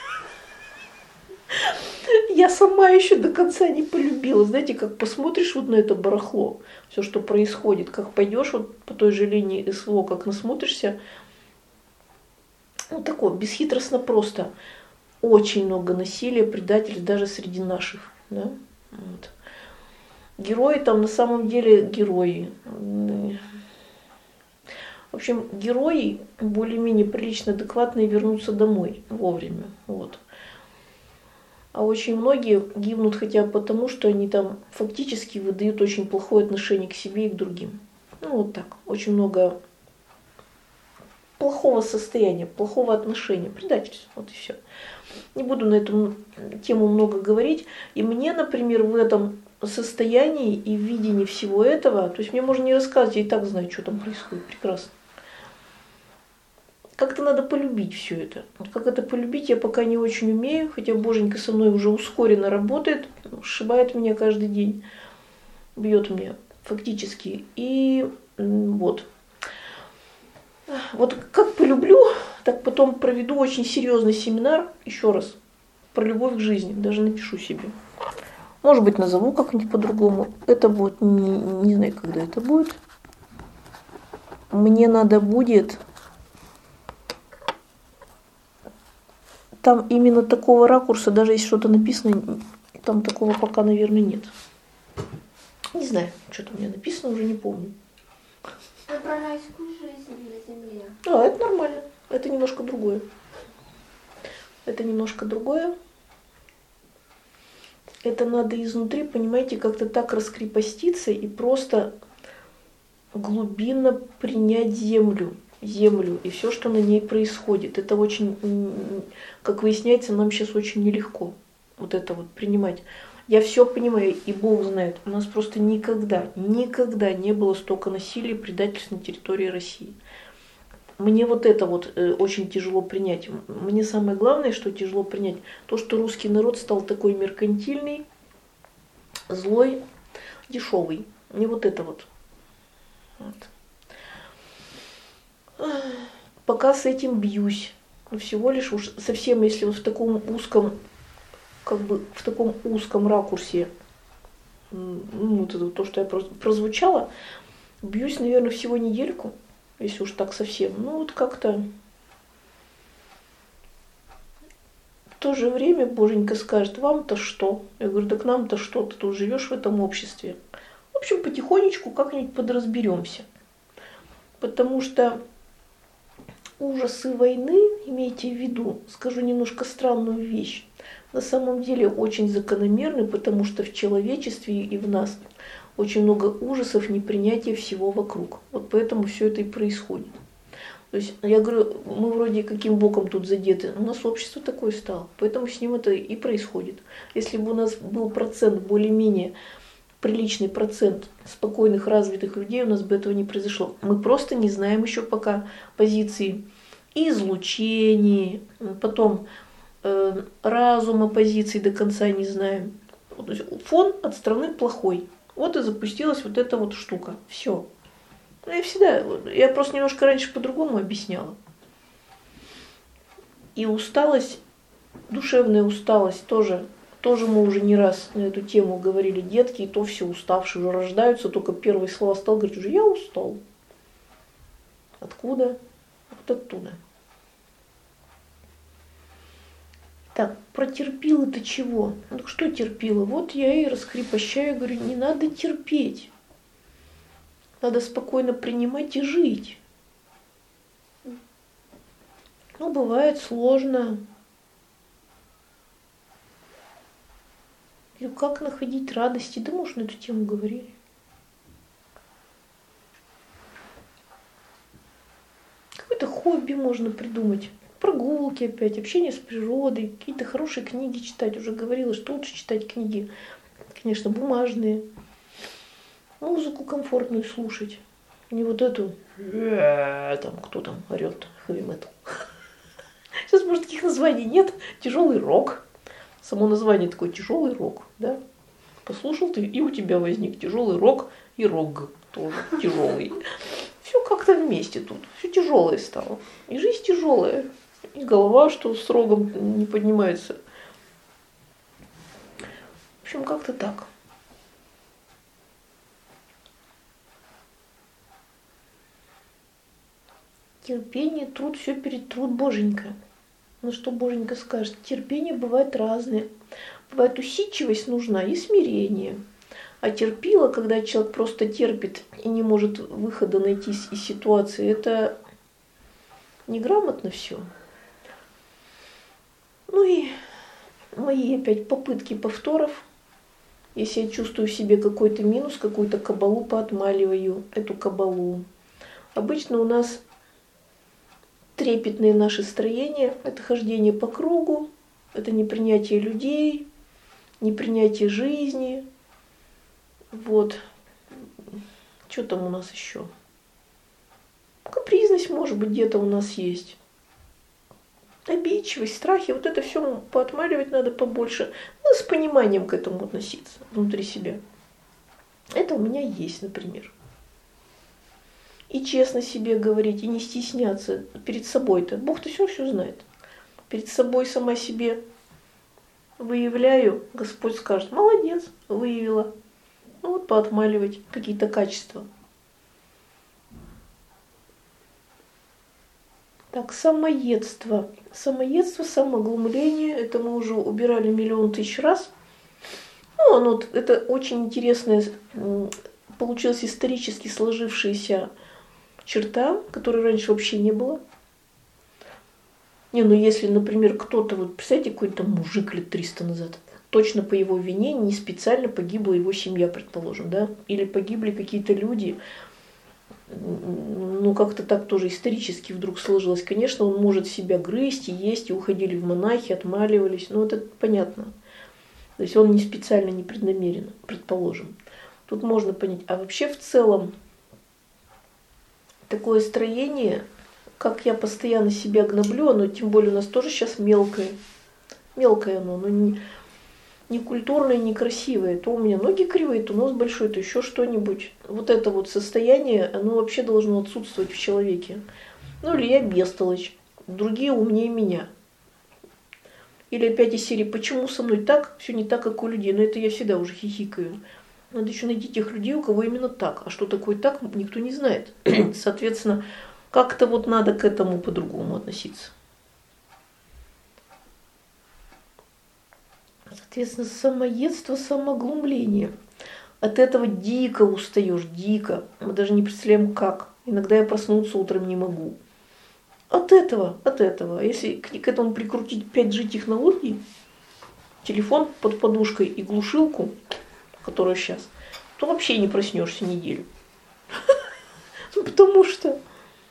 Я сама еще до конца не полюбила. Знаете, как посмотришь вот на это барахло, все, что происходит, как пойдешь вот по той же линии СВО, как насмотришься, ну такое, бесхитростно просто. Очень много насилия, предателей даже среди наших. Да? Вот. Герои там на самом деле герои. В общем, герои более-менее прилично адекватные вернутся домой вовремя. Вот. А очень многие гибнут хотя бы потому, что они там фактически выдают очень плохое отношение к себе и к другим. Ну вот так. Очень много плохого состояния, плохого отношения, предательства. Вот и все. Не буду на эту тему много говорить. И мне, например, в этом состоянии и видении всего этого, то есть мне можно не рассказывать, я и так знаю, что там происходит, прекрасно. Как-то надо полюбить все это. Вот как это полюбить, я пока не очень умею, хотя Боженька со мной уже ускоренно работает, сшибает меня каждый день, бьет меня фактически. И вот. Вот как полюблю, так потом проведу очень серьезный семинар, еще раз, про любовь к жизни, даже напишу себе. Может быть, назову как-нибудь по-другому. Это будет, не, не знаю, когда это будет. Мне надо будет там именно такого ракурса, даже если что-то написано, там такого пока, наверное, нет. Не знаю, что там у меня написано, уже не помню. Это про райскую жизнь на земле. А, это нормально. Это немножко другое. Это немножко другое. Это надо изнутри, понимаете, как-то так раскрепоститься и просто глубинно принять землю, землю и все, что на ней происходит. Это очень, как выясняется, нам сейчас очень нелегко вот это вот принимать. Я все понимаю, и Бог знает, у нас просто никогда, никогда не было столько насилия и предательств на территории России. Мне вот это вот э, очень тяжело принять. Мне самое главное, что тяжело принять, то, что русский народ стал такой меркантильный, злой, дешевый. Мне вот это вот. Вот. Пока с этим бьюсь. Но всего лишь уж совсем, если вот в таком узком, как бы в таком узком ракурсе, ну, вот это, то, что я прозвучала, бьюсь, наверное, всего недельку. Если уж так совсем. Ну вот как-то в то же время Боженька скажет: вам-то что? Я говорю: да к нам-то что? Ты тут живешь в этом обществе. В общем, потихонечку как-нибудь подразберемся. Потому что ужасы войны, имейте в виду, скажу немножко странную вещь, на самом деле очень закономерны, потому что в человечестве и в нас очень много ужасов, непринятия всего вокруг. Вот поэтому все это и происходит. То есть, я говорю, мы вроде каким боком тут задеты, у нас общество такое стало, поэтому с ним это и происходит. Если бы у нас был процент, более-менее приличный процент спокойных, развитых людей, у нас бы этого не произошло. Мы просто не знаем еще пока позиции излучении, потом э, разум оппозиции до конца не знаем. Фон от страны плохой. Вот и запустилась вот эта вот штука. Все. Ну, я всегда, я просто немножко раньше по-другому объясняла. И усталость, душевная усталость тоже, тоже мы уже не раз на эту тему говорили. Детки, и то все уставшие уже рождаются, только первые слова стал говорить уже: я устал. Откуда? Вот оттуда. Так, протерпил это чего? Ну что терпила? Вот я и раскрепощаю, говорю, не надо терпеть. Надо спокойно принимать и жить. Ну, бывает сложно. И как находить радости? Да, может, на эту тему говорили. Какое-то хобби можно придумать. Прогулки опять, общение с природой, какие-то хорошие книги читать. Уже говорила, что лучше читать книги, конечно, бумажные. Музыку комфортную слушать. Не вот эту, там, кто там орет, хэви метал. Сейчас, может, таких названий нет. Тяжелый рок. Само название такое тяжелый рок, да? Послушал ты, и у тебя возник тяжелый рок и рок тоже тяжелый. Все как-то вместе тут. Все тяжелое стало. И жизнь тяжелая. И голова, что с рогом не поднимается. В общем, как-то так. Терпение, труд, все перед труд, Боженька. Ну что Боженька скажет? Терпение бывает разное. Бывает усидчивость нужна и смирение. А терпило, когда человек просто терпит и не может выхода найти из ситуации, это неграмотно все. Ну и мои опять попытки повторов. Если я чувствую в себе какой-то минус, какую-то кабалу, поотмаливаю эту кабалу. Обычно у нас трепетные наши строения – это хождение по кругу, это непринятие людей, непринятие жизни. Вот. Что там у нас еще? Капризность, может быть, где-то у нас есть. Обидчивость, страхи, вот это все поотмаливать надо побольше. Ну, с пониманием к этому относиться внутри себя. Это у меня есть, например. И честно себе говорить, и не стесняться перед собой-то. Бог-то все все знает. Перед собой сама себе выявляю, Господь скажет: молодец, выявила. Ну вот поотмаливать какие-то качества. Так, самоедство. Самоедство, самоглумление, это мы уже убирали миллион тысяч раз. Ну, оно, это очень интересная, получилась исторически сложившаяся черта, которой раньше вообще не было. Не, ну если, например, кто-то, вот представьте, какой-то мужик лет триста назад, точно по его вине не специально погибла его семья, предположим, да, или погибли какие-то люди, ну как-то так тоже исторически вдруг сложилось. Конечно, он может себя грызть и есть, и уходили в монахи, отмаливались, ну это понятно. То есть он не специально, не преднамеренно, предположим. Тут можно понять. А вообще в целом такое строение, как я постоянно себя гноблю, оно тем более у нас тоже сейчас мелкое. Мелкое оно, но не, не культурное, не красивое. То у меня ноги кривые, то нос большой, то еще что-нибудь. Вот это вот состояние, оно вообще должно отсутствовать в человеке. Ну или я бестолочь, другие умнее меня. Или опять из серии: почему со мной так, все не так, как у людей. Но это я всегда уже хихикаю. Надо еще найти тех людей, у кого именно так. А что такое так, никто не знает. Соответственно, как-то вот надо к этому по-другому относиться. Соответственно, самоедство, самоглумление. От этого дико устаешь, дико. Мы даже не представляем, как. Иногда я проснуться утром не могу. От этого, от этого. Если к этому прикрутить пять джи технологий, телефон под подушкой и глушилку, которая сейчас, то вообще не проснешься неделю. Потому что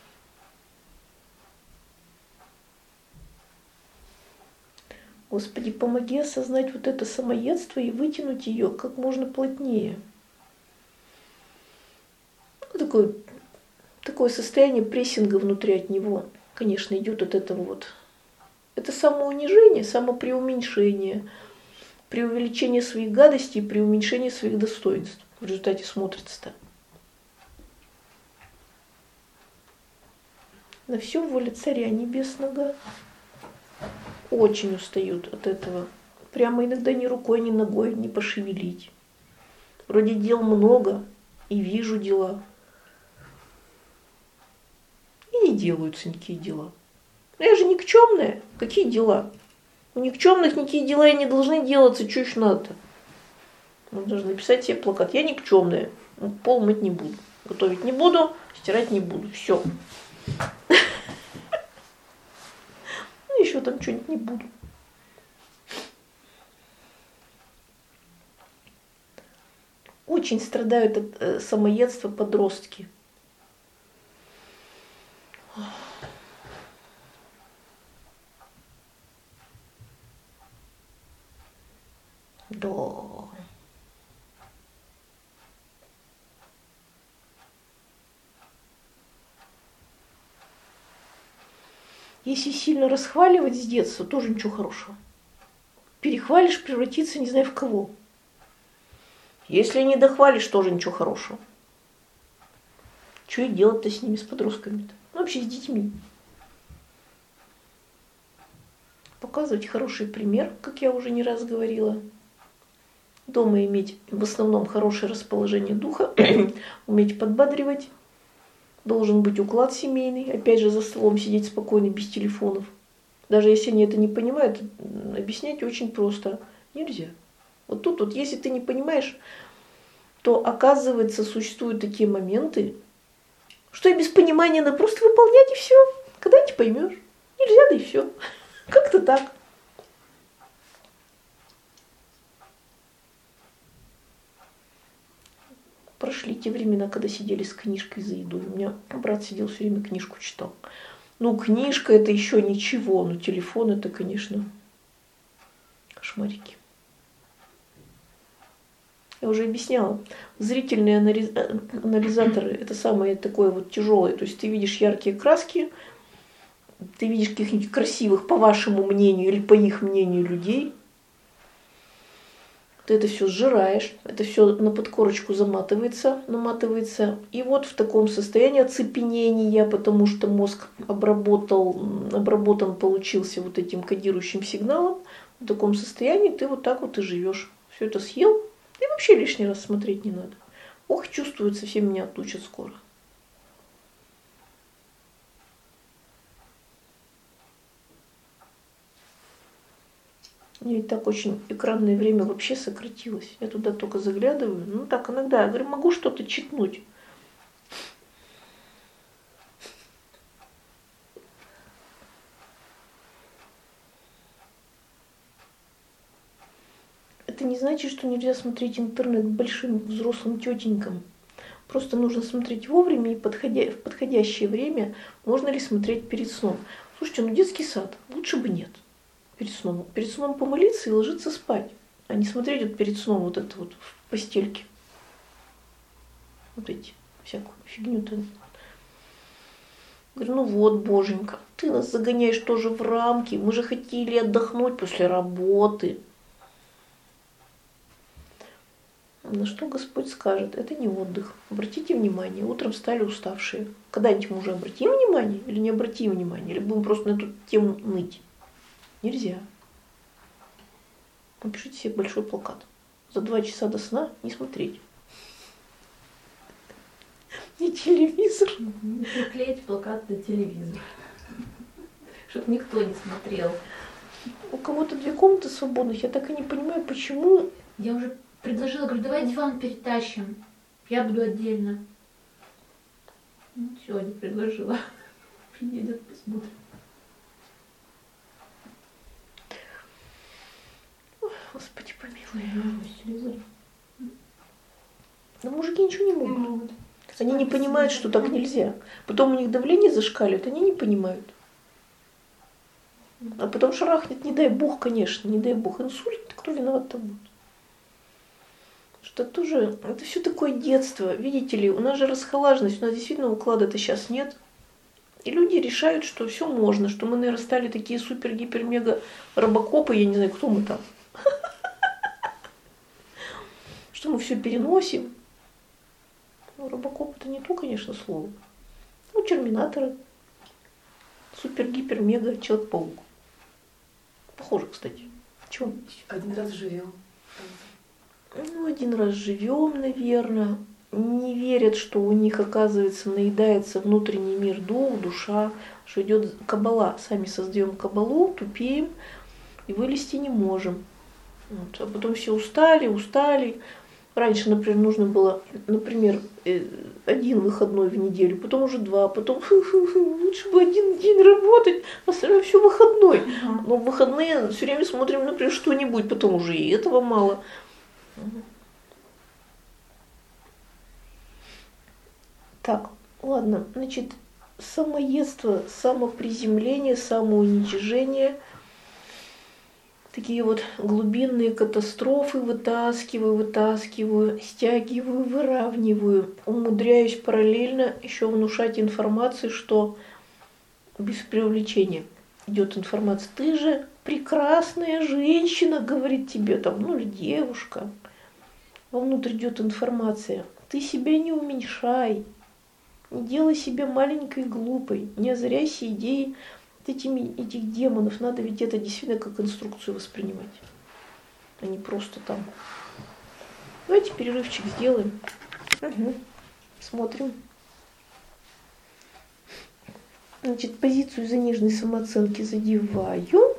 Господи, помоги осознать вот это самоедство и вытянуть ее как можно плотнее. Такое, такое состояние прессинга внутри от него. конечно, идет от этого вот. Это самоунижение, самопреуменьшение, преувеличение своих гадостей, преуменьшение своих достоинств. В результате смотрится-то. На все воля Царя Небесного. Очень устают от этого. Прямо иногда ни рукой, ни ногой не пошевелить. Вроде дел много, и вижу дела. И не делаются никакие дела. Но я же никчемная. Какие дела? У никчемных никакие дела и не должны делаться. Что еще надо-то? Мы должны написать себе плакат. Я никчемная. Пол мыть не буду. Готовить не буду, стирать не буду. Все. Ну, еще там что-нибудь не буду. Очень страдают от э, самоедства подростки. Да. Если сильно расхваливать с детства, тоже ничего хорошего. Перехвалишь, превратиться не знаю в кого. Если не дохвалишь, тоже ничего хорошего. Что и делать-то с ними, с подростками-то? Ну, вообще с детьми. Показывать хороший пример, как я уже не раз говорила. Дома иметь в основном хорошее расположение духа, уметь подбадривать. Должен быть уклад семейный. Опять же, за столом сидеть спокойно, без телефонов. Даже если они это не понимают, объяснять очень просто. Нельзя. Вот тут вот, если ты не понимаешь, то, оказывается, существуют такие моменты, что и без понимания надо просто выполнять, и все. Когда-нибудь поймешь. Нельзя, да и все. Как-то так. Прошли те времена, когда сидели с книжкой за едой. У меня брат сидел все время, книжку читал. Ну, книжка это еще ничего, но телефон это, конечно, кошмарики. Я уже объясняла. Зрительные анализаторы это самое такое вот тяжелое. То есть ты видишь яркие краски, ты видишь каких-нибудь красивых, по вашему мнению или по их мнению, людей. Ты это все сжираешь, это все на подкорочку заматывается, наматывается. И вот в таком состоянии оцепенения, потому что мозг обработал, обработан получился вот этим кодирующим сигналом, в таком состоянии ты вот так вот и живешь. Все это съел, и вообще лишний раз смотреть не надо. Ох, чувствует, совсем меня отучат скоро. У меня и так очень экранное время вообще сократилось. Я туда только заглядываю. Ну так иногда, я говорю, могу что-то читнуть. Это не значит, что нельзя смотреть интернет большим взрослым тетенькам. Просто нужно смотреть вовремя и подходя, в подходящее время. Можно ли смотреть перед сном? Слушайте, ну детский сад, лучше бы нет. Перед сном. Перед сном помолиться и ложиться спать, а не смотреть вот перед сном вот это вот в постельке. Вот эти, всякую фигню-то. Говорю, ну вот, боженька, ты нас загоняешь тоже в рамки. Мы же хотели отдохнуть после работы. На что Господь скажет? Это не отдых. Обратите внимание, утром встали уставшие. Когда-нибудь мы уже обратим внимание или не обратим внимание? Или будем просто на эту тему ныть? Нельзя. Напишите себе большой плакат. За два часа до сна не смотреть. Не телевизор. Приклеить плакат на телевизор. Чтобы никто не смотрел. У кого-то две комнаты свободных. Я так и не понимаю, почему. Я уже предложила, говорю, давай диван перетащим. Я буду отдельно. Ну, сегодня предложила. Приедет, посмотрим. Господи помилуй. Но мужики ничего не могут. Они не понимают, что так нельзя. Потом у них давление зашкаливает, они не понимают. А потом шарахнет, не дай бог, конечно, не дай бог, инсульт, кто виноват-то будет? Что тоже, это все такое детство. Видите ли, у нас же расхолаженность, у нас действительно уклада-то сейчас нет. И люди решают, что все можно, что мы, наверное, стали такие супер-гипер-мега робокопы, я не знаю, кто мы там. Что мы все переносим. Ну, робокоп это не то, конечно, слово. Ну, терминаторы. Супер-гипер-мега Человек-паук. Похоже, кстати. В чем? Один раз живем. Ну, один раз живем, наверное. Не верят, что у них, оказывается, наедается внутренний мир, дух, душа, что идет кабала. Сами создаем кабалу, тупеем и вылезти не можем. Вот. А потом все устали, устали. Раньше, например, нужно было, например, один выходной в неделю, потом уже два, потом лучше бы один день работать, а остальное все выходной. Но в выходные все время смотрим, например, что-нибудь, потом уже и этого мало. Так, ладно, значит, самоедство, самоприземление, самоуничижение, такие вот глубинные катастрофы вытаскиваю, вытаскиваю, стягиваю, выравниваю, умудряюсь параллельно еще внушать информацию, что без привлечения идет информация. Ты же прекрасная женщина, говорит тебе там, ну или девушка. Вовнутрь идет информация. Ты себя не уменьшай. Не делай себя маленькой и глупой, не озаряйся идеей этими, этих демонов. Надо ведь это действительно как инструкцию воспринимать, а не просто там. Давайте перерывчик сделаем. Угу. Смотрим. Значит, позицию заниженной самооценки задеваю.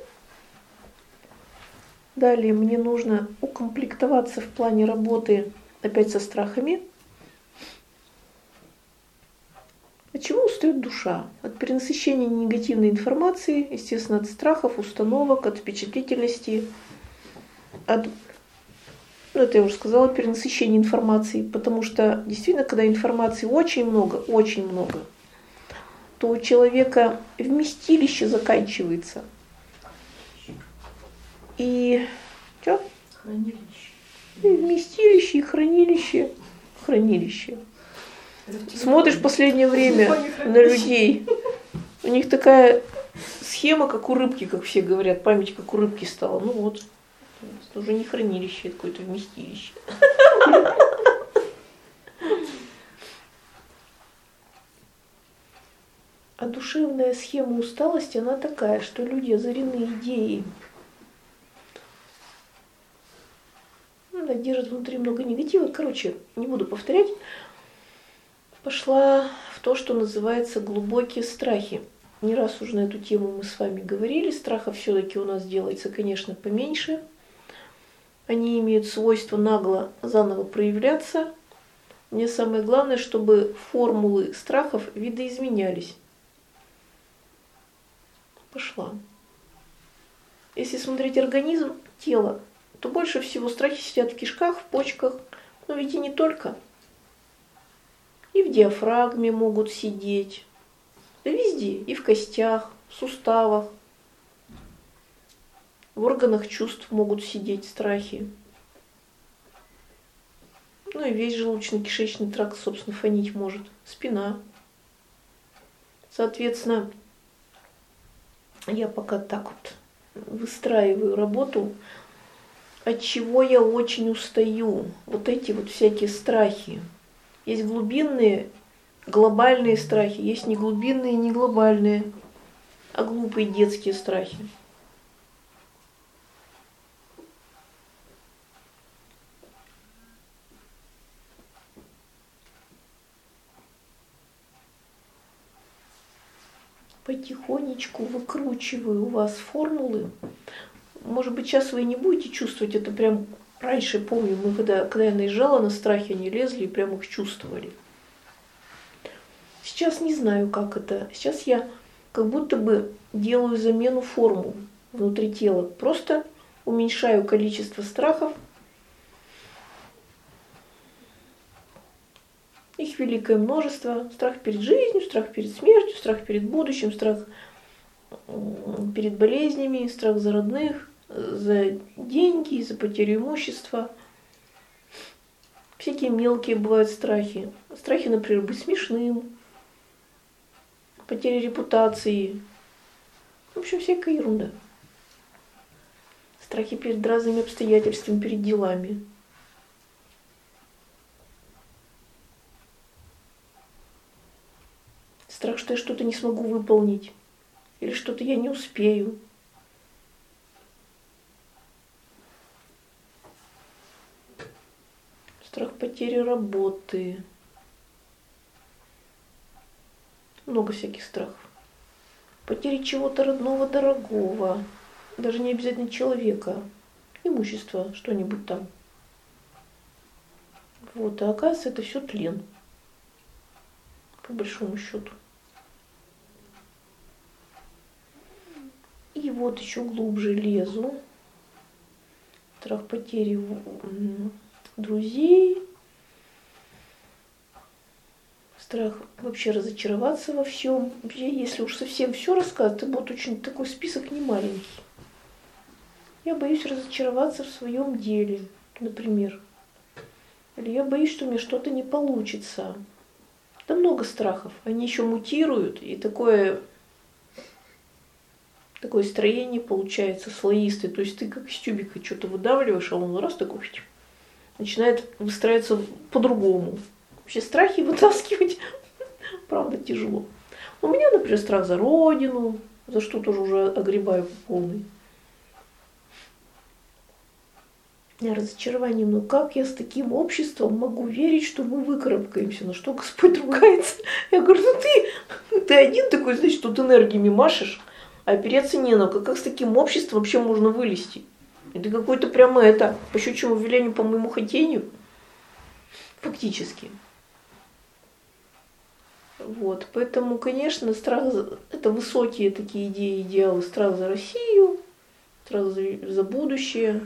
Далее мне нужно укомплектоваться в плане работы опять со страхами. От чего устает душа? От перенасыщения негативной информации, естественно, от страхов, установок, от впечатлительности, от, ну это я уже сказала, перенасыщение информации, потому что действительно, когда информации очень много, очень много, то у человека вместилище заканчивается. И что? Хранилище. И вместилище, и хранилище. Хранилище. Смотришь в последнее время на людей, у них такая схема, как у рыбки, как все говорят, память как у рыбки стала. Ну вот, это уже не хранилище, это какое-то вместилище. А душевная схема усталости, она такая, что люди озарены идеей. Она держит внутри много негатива. Короче, не буду повторять. Пошла в то, что называется глубокие страхи. Не раз уже на эту тему мы с вами говорили. Страхов все-таки у нас делается, конечно, поменьше. Они имеют свойство нагло заново проявляться. Мне самое главное, чтобы формулы страхов видоизменялись. Пошла. Если смотреть организм, тело, то больше всего страхи сидят в кишках, в почках, но ведь и не только. И в диафрагме могут сидеть, да везде, и в костях, в суставах, в органах чувств могут сидеть страхи. Ну и весь желудочно-кишечный тракт, собственно, фонить может, спина. Соответственно, я пока так вот выстраиваю работу, от чего я очень устаю. Вот эти вот всякие страхи. Есть глубинные, глобальные страхи, есть не глубинные, не глобальные, а глупые детские страхи. Потихонечку выкручиваю у вас формулы. Может быть, сейчас вы не будете чувствовать это прям. Раньше, помню, мы когда, когда я наезжала на страхи, они лезли и прям их чувствовали. Сейчас не знаю, как это. Сейчас я как будто бы делаю замену формул внутри тела. Просто уменьшаю количество страхов. Их великое множество. Страх перед жизнью, страх перед смертью, страх перед будущим, страх перед болезнями, страх за родных, за деньги, за потерю имущества. Всякие мелкие бывают страхи. Страхи, например, быть смешным. потеря репутации. В общем, всякая ерунда. Страхи перед разными обстоятельствами, перед делами. Страх, что я что-то не смогу выполнить. Или что-то я не успею. Страх потери работы. Много всяких страхов. Потери чего-то родного, дорогого. Даже не обязательно человека. Имущество, что-нибудь там. Вот, а оказывается, это все тлен. По большому счету. И вот еще глубже лезу. Страх потери друзей. Страх вообще разочароваться во всем. Вообще, если уж совсем все рассказывать, это будет очень такой список немаленький. Я боюсь разочароваться в своем деле, например. Или я боюсь, что у меня что-то не получится. Да много страхов. Они еще мутируют, и такое, такое строение получается слоистое. То есть ты как из тюбика что-то выдавливаешь, а он раз такой начинает выстраиваться по-другому. Вообще страхи вытаскивать, правда, тяжело. У меня, например, страх за родину, за что тоже уже огребаю по полной. Разочарование, ну как я с таким обществом могу верить, что мы выкарабкаемся, на что Господь ругается? Я говорю, ну ты, ты один такой, значит, тут энергиями машешь, а опереться не на кого. Как с таким обществом вообще можно вылезти? Это какой-то прямо это, по щучьему велению, по моему хотению, фактически. Вот, поэтому, конечно, страх за, это высокие такие идеи, идеалы, страх за Россию, страх за, за будущее,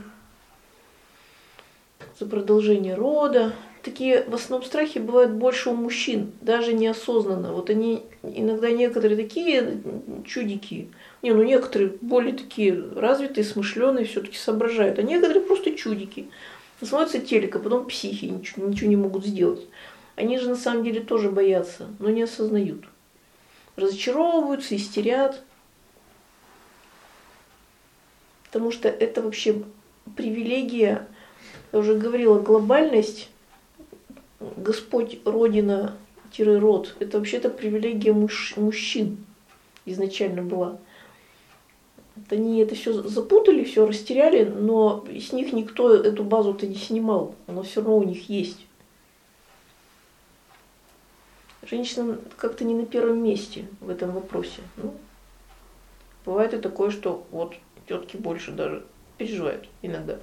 за продолжение рода. Такие в основном страхи бывают больше у мужчин, даже неосознанно. Вот они иногда некоторые такие чудики, не, ну некоторые более такие развитые, смышленые, все-таки соображают, а некоторые просто чудики. Смотрятся телек, а потом психи, ничего, ничего не могут сделать. Они же на самом деле тоже боятся, но не осознают. Разочаровываются, истерят. Потому что это вообще привилегия, я уже говорила, глобальность, Господь, Родина, род. Это вообще-то привилегия муж, мужчин изначально была. Вот они это все запутали, все растеряли, но с них никто эту базу-то не снимал. Она все равно у них есть. Женщина как-то не на первом месте в этом вопросе. Ну, бывает и такое, что вот тетки больше даже переживают иногда.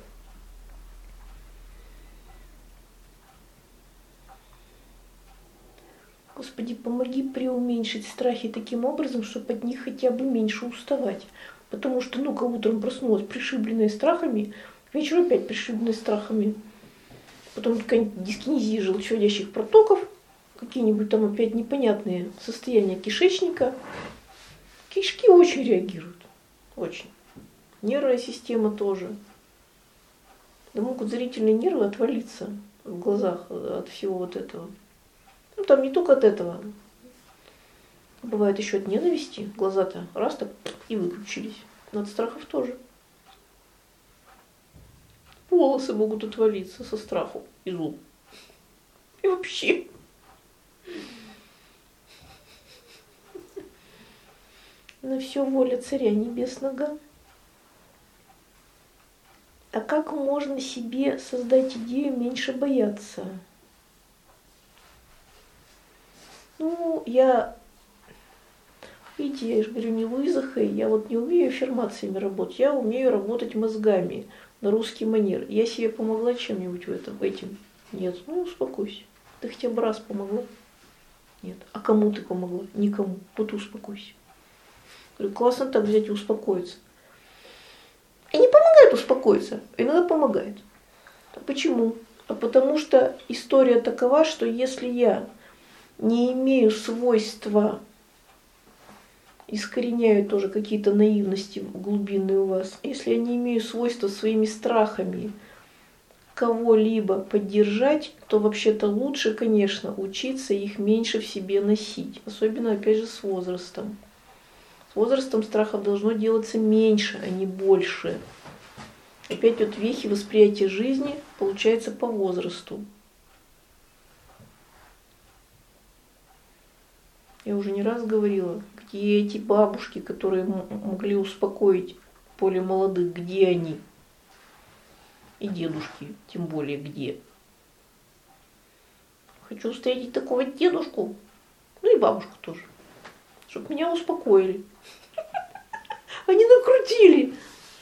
Господи, помоги преуменьшить страхи таким образом, чтобы от них хотя бы меньше уставать. Потому что, ну-ка, утром проснулась пришибленная страхами, к вечеру опять пришибленная страхами. Потом какая-нибудь дискинезия желчеводящих протоков, какие-нибудь там опять непонятные состояния кишечника. Кишки очень реагируют. Очень. Нервная система тоже. Да могут зрительные нервы отвалиться в глазах от всего вот этого. Ну, там не только от этого. Бывает еще от ненависти. Глаза-то раз так и выключились. Но от страхов тоже. Волосы могут отвалиться со страху и злу. И вообще. На все воля Царя Небесного. А как можно себе создать идею меньше бояться? Ну, я, видите, я же говорю, не Луиза Хей, я вот не умею аффирмациями работать, я умею работать мозгами на русский манер. Я себе помогла чем-нибудь в этом, этим? Нет, ну успокойся. Ты хотя бы раз помогла? Нет. А кому ты помогла? Никому. Вот успокойся. Говорю, классно так взять и успокоиться. И не помогает успокоиться, иногда помогает. А почему? А потому что история такова, что если я не имею свойства, искореняю тоже какие-то наивности глубинные у вас, если я не имею свойства своими страхами кого-либо поддержать, то вообще-то лучше, конечно, учиться их меньше в себе носить. Особенно, опять же, с возрастом. С возрастом страхов должно делаться меньше, а не больше. Опять вот вехи восприятия жизни получается по возрасту. Я уже не раз говорила, где эти бабушки, которые могли успокоить более молодых, где они? И дедушки, тем более, где? Хочу встретить такого дедушку, ну и бабушку тоже, чтобы меня успокоили. Они накрутили.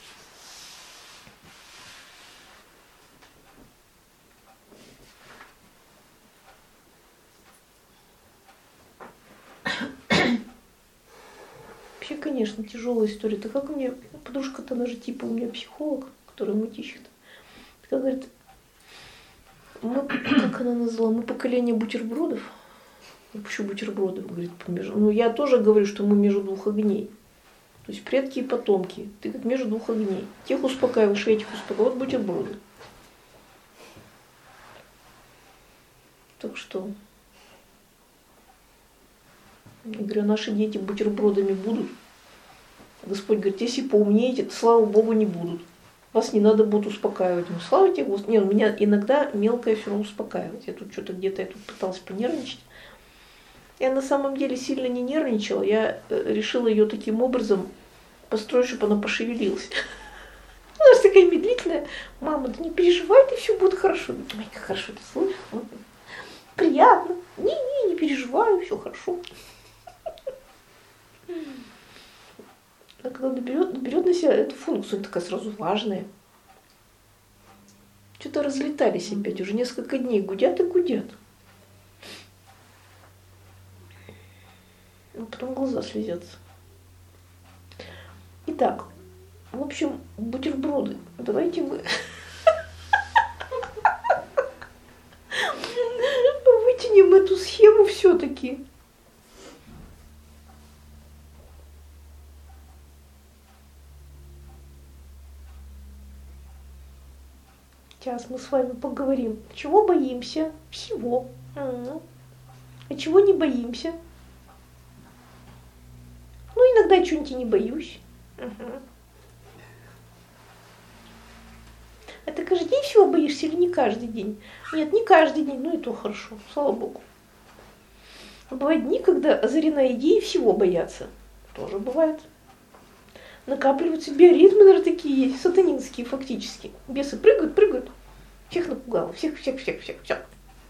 Вообще, конечно, тяжелая история. Так как у меня подружка-то, она же типа у меня психолог, который мутищет. Так говорит, мы, как она назвала, мы поколение бутербродов. Я почему бутербродов? Говорит, между... Ну, я тоже говорю, что мы между двух огней. То есть предки и потомки. Ты как между двух огней. Тех успокаиваешь, этих успокаиваешь. Вот бутерброды. Так что... Я говорю, наши дети бутербродами будут. Господь говорит, если поумнеете, то, слава Богу, не будут. Вас не надо будет успокаивать. Ну, слава тебе, Господи. Нет, меня иногда мелкое все равно успокаивает. Я тут что-то где-то я тут пыталась понервничать. Я на самом деле сильно не нервничала. Я решила ее таким образом построить, чтобы она пошевелилась. Она же такая медлительная. Мама, да не переживай, ты все будет хорошо. Ой, как хорошо ты слышишь. Приятно. Не-не, не переживай, все хорошо. А когда наберет, наберет на себя эту функцию, она такая сразу важная. Что-то разлетались опять, уже несколько дней гудят и гудят. А потом глаза слезятся. Итак, в общем, бутерброды. Давайте мы вытянем эту схему все-таки. Сейчас мы с вами поговорим. Чего боимся? Всего. А чего не боимся? Ну, иногда чего-нибудь и не боюсь. Угу. А ты каждый день всего боишься или не каждый день? Нет, не каждый день, ну и то хорошо, слава Богу. А бывают дни, когда озарена идеей всего бояться. Тоже бывает. Накапливаются биоритмы, наверное, такие есть, сатанинские фактически. Бесы прыгают, прыгают. Всех напугало, всех, всех, всех, всех, всех.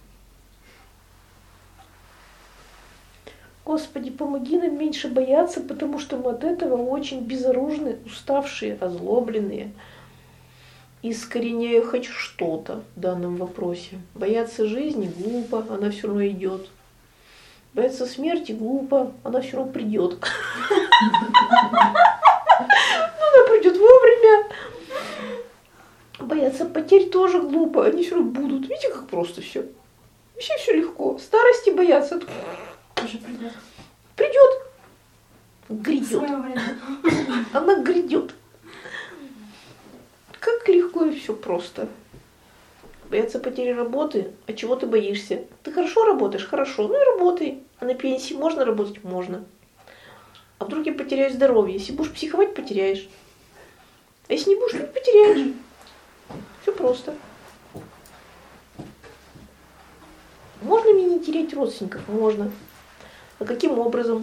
Господи, помоги нам меньше бояться, потому что мы от этого очень безоружны, уставшие, озлобленные. Искореняю хоть что-то в данном вопросе. Бояться жизни глупо, она все равно идет. Бояться смерти глупо, она все равно придет. Она придет вовремя. Бояться потерь тоже глупо, они все равно будут. Видите, как просто все. Вообще все легко. Старости бояться. Тоже придет. Придет. Грядет. Она грядет. Как легко и все просто. Бояться потери работы. А чего ты боишься? Ты хорошо работаешь? Хорошо. Ну и работай. А на пенсии можно работать? Можно. А вдруг я потеряю здоровье? Если будешь психовать, потеряешь. А если не будешь, то не потеряешь. Все просто. Можно мне не терять родственников? Можно. А каким образом?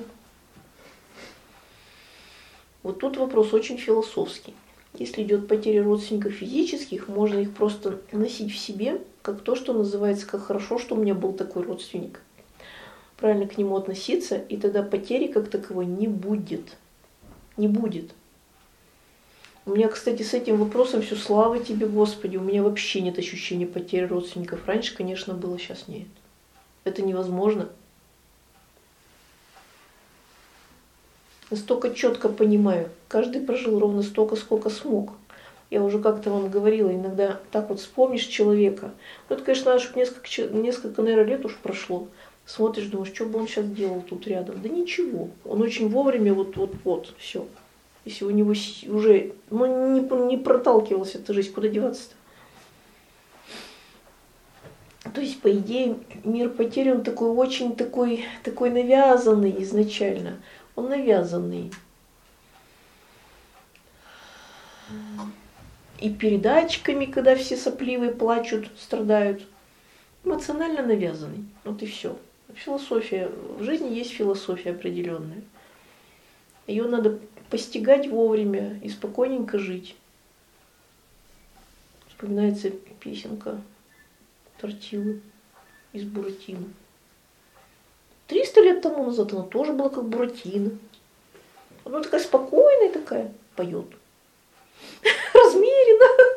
Вот тут вопрос очень философский. Если идет потеря родственников физических, можно их просто носить в себе, как то, что называется, как хорошо, что у меня был такой родственник. Правильно к нему относиться, и тогда потери как таковой не будет. Не будет. У меня, кстати, с этим вопросом все, слава тебе, Господи, у меня вообще нет ощущения потери родственников. Раньше, конечно, было, сейчас нет. Это невозможно. Настолько четко понимаю. Каждый прожил ровно столько, сколько смог. Я уже как-то вам говорила, иногда так вот вспомнишь человека. Ну, это, конечно, надо, чтобы несколько, несколько, наверное, лет уж прошло. Смотришь, думаешь, что бы он сейчас делал тут рядом. Да ничего. Он очень вовремя вот-вот-вот, все. Если у него уже ну, не, не проталкивалась эта жизнь, куда деваться-то? То есть, по идее, мир потери, он такой очень такой, такой навязанный изначально. Он навязанный. И передатчиками, когда все сопливые плачут, страдают. Эмоционально навязанный. Вот и все. Философия. В жизни есть философия определенная. Ее надо постигать вовремя и спокойненько жить. Вспоминается песенка Тортилы из Буратино. Триста лет тому назад она тоже была как Буратино. Она такая спокойная такая, поет. Размеренно.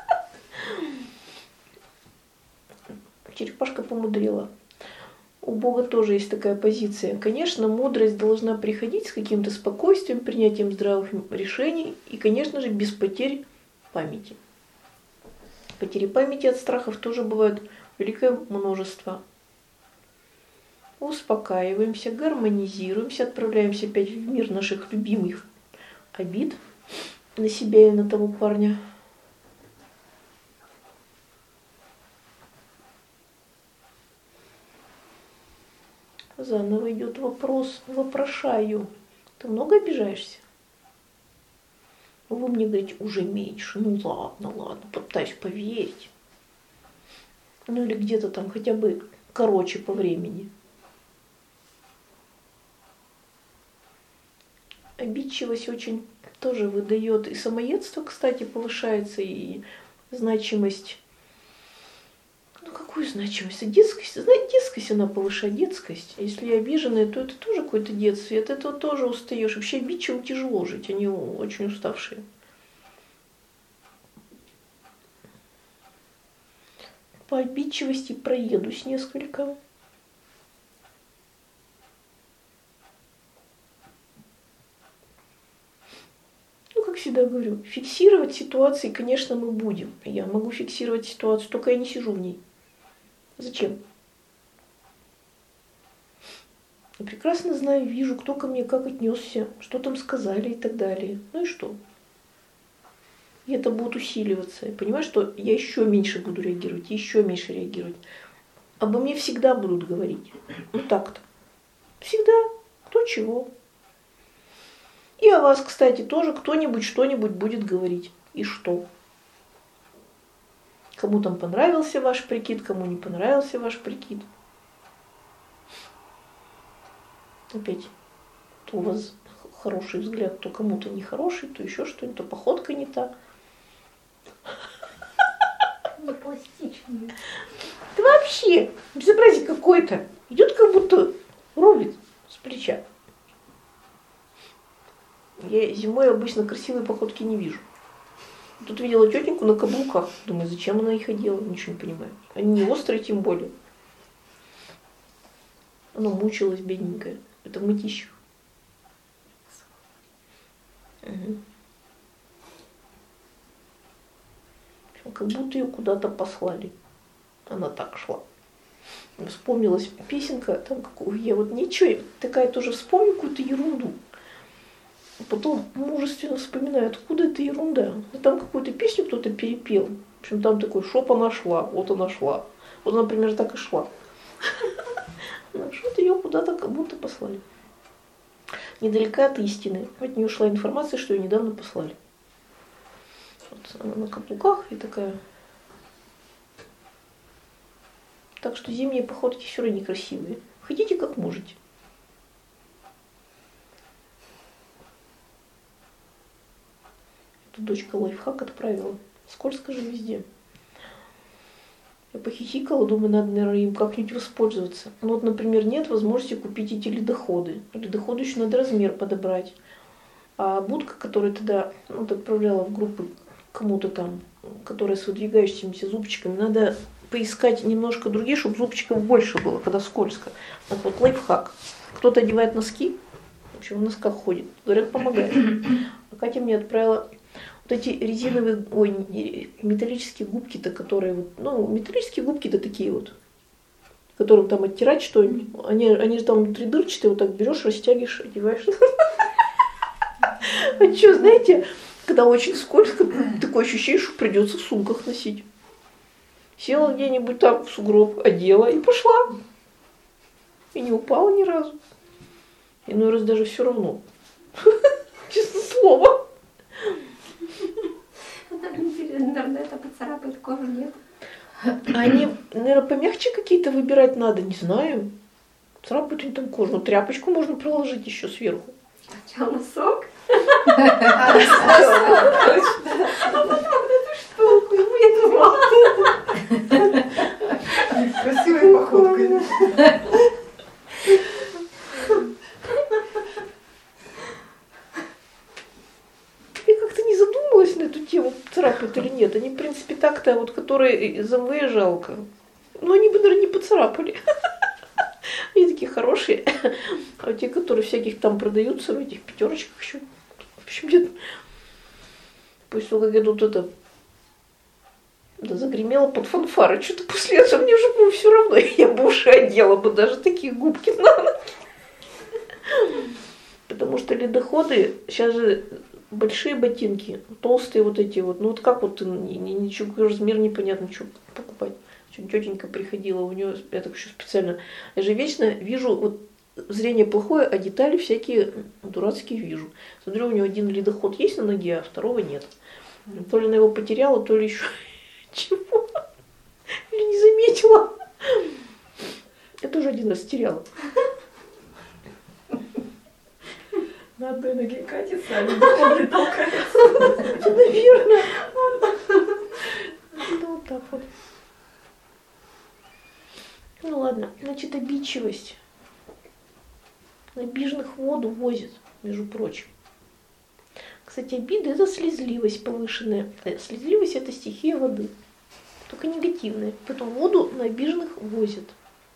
Черепашка помудрела. У Бога тоже есть такая позиция. Конечно, мудрость должна приходить с каким-то спокойствием, принятием здравых решений и, конечно же, без потерь памяти. Потери памяти от страхов тоже бывают великое множество. Успокаиваемся, гармонизируемся, отправляемся опять в мир наших любимых обид на себя и на того парня. Заново идет вопрос, вопрошаю. Ты много обижаешься? Вы мне говорите, уже меньше. Ну ладно, ладно, попытаюсь поверить. Ну или где-то там хотя бы короче по времени. Обидчивость очень тоже выдает. И самоедство, кстати, повышается, и значимость. Ну какую значимость? Детскость. Знаете, детскость она повышает, детскость. Если я обиженная, то это тоже какое-то детство. И от этого тоже устаешь. Вообще обидчивым тяжело жить, они очень уставшие. По обидчивости проедусь несколько. Ну, как всегда говорю, фиксировать ситуации, конечно, мы будем. Я могу фиксировать ситуацию, только я не сижу в ней. Зачем? Я прекрасно знаю, вижу, кто ко мне как отнесся, что там сказали и так далее. Ну и что? И это будет усиливаться. Я понимаю, что я еще меньше буду реагировать, еще меньше реагировать. Обо мне всегда будут говорить. Ну так-то. Всегда. Кто чего. И о вас, кстати, тоже кто-нибудь что-нибудь будет говорить. И что? Кому там понравился ваш прикид, кому не понравился ваш прикид. Опять, то у вас хороший взгляд, то кому-то нехороший, то еще что-нибудь, то походка не та. Не пластичный. Да вообще, безобразие какое-то. Идет как будто рубит с плеча. Я зимой обычно красивые походки не вижу. Тут видела тетеньку на каблуках. Думаю, зачем она их одела? Ничего не понимаю. Они не острые, тем более. Она мучилась, бедненькая. Это в мытищах. Угу. Как будто ее куда-то послали. Она так шла. Вспомнилась песенка, там какую я вот ничего, такая тоже вспомню какую-то ерунду. Потом мужественно вспоминаю, откуда эта ерунда. И там какую-то песню кто-то перепел. В общем, там такой, шоп она шла, вот она шла. Вот она, например, так и шла. Что-то ее куда-то как будто послали. Недалеко от истины. От нее шла информация, что ее недавно послали. Вот она на каблуках и такая. Так что зимние походки все равно некрасивые. Ходите как можете. Тут дочка лайфхак отправила. Скользко же везде. Я похихикала, думаю, надо, наверное, им как-нибудь воспользоваться. Ну вот, например, нет возможности купить эти ледоходы. Ледоходу еще надо размер подобрать. А будка, которая тогда ну, отправляла в группы кому-то там, которая с выдвигающимися зубчиками, надо поискать немножко другие, чтобы зубчиков больше было, когда скользко. Вот, вот лайфхак. Кто-то одевает носки, в общем, в носках ходит. Говорят, помогает. А Катя мне отправила вот эти резиновые, ой, металлические губки-то, которые вот, ну, металлические губки-то такие вот, которым там оттирать что-нибудь. Они, они же там внутри дырчатые, вот так берешь, растягиваешь, одеваешь. А что, знаете, когда очень скользко, такое ощущение, что придется в сумках носить. Села где-нибудь там в сугроб, одела и пошла. И не упала ни разу. Иной раз даже все равно. Честное слово. Наверное, это поцарапает кожу, нет? Они, наверное, помягче какие-то выбирать надо, не знаю. Царапают они там кожу. Ну, тряпочку можно приложить еще сверху. Сначала носок. Штуку выдумала. Красивой походкой. Я как-то не задумалась на эту тему, царапают или нет. Они, в принципе, так-то, вот, которые из эм вэ жалко. Ну, они бы, наверное, не поцарапали. Они такие хорошие. А те, которые всяких там продаются в этих пятерочках еще. В общем, нет. Пусть только я тут это... Да загремела под фанфары. Что-то после этого мне уже было все равно. Я бы уже одела бы даже такие губки на ноги. Потому что ледоходы, сейчас же большие ботинки, толстые вот эти вот. Ну вот как вот ты, ничего, размер непонятно, что покупать. Тетенька приходила, у нее, я так еще специально, я же вечно вижу, вот зрение плохое, а детали всякие дурацкие вижу. Смотрю, у нее один ледоход есть на ноге, а второго нет. То ли она его потеряла, то ли еще чего. Или не заметила. Я тоже один раз теряла. На одной ноге катится, а ледоходы толкается. Наверное. Да вот так вот. Ну ладно, значит, обидчивость. Обиженных воду возят, между прочим. Кстати, обида – это слезливость повышенная. Слезливость – это стихия воды, только негативная. Поэтому воду на обиженных возят.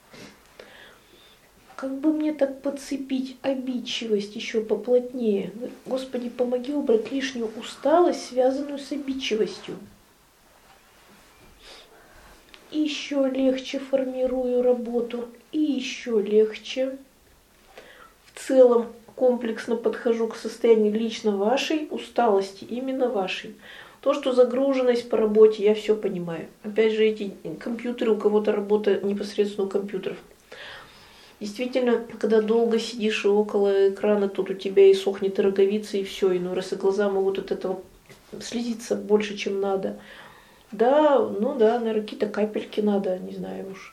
Как бы мне так подцепить обидчивость еще поплотнее? Господи, помоги убрать лишнюю усталость, связанную с обидчивостью. И еще легче формирую работу, и еще легче. В целом комплексно подхожу к состоянию лично вашей усталости, именно вашей. То, что загруженность по работе, я все понимаю. Опять же, эти компьютеры, у кого-то работа непосредственно у компьютеров. Действительно, когда долго сидишь около экрана, тут у тебя и сохнет и роговица, и все, иной раз и глаза могут от этого слезиться больше, чем надо. Да, ну да, наверное, какие-то капельки надо, не знаю уж.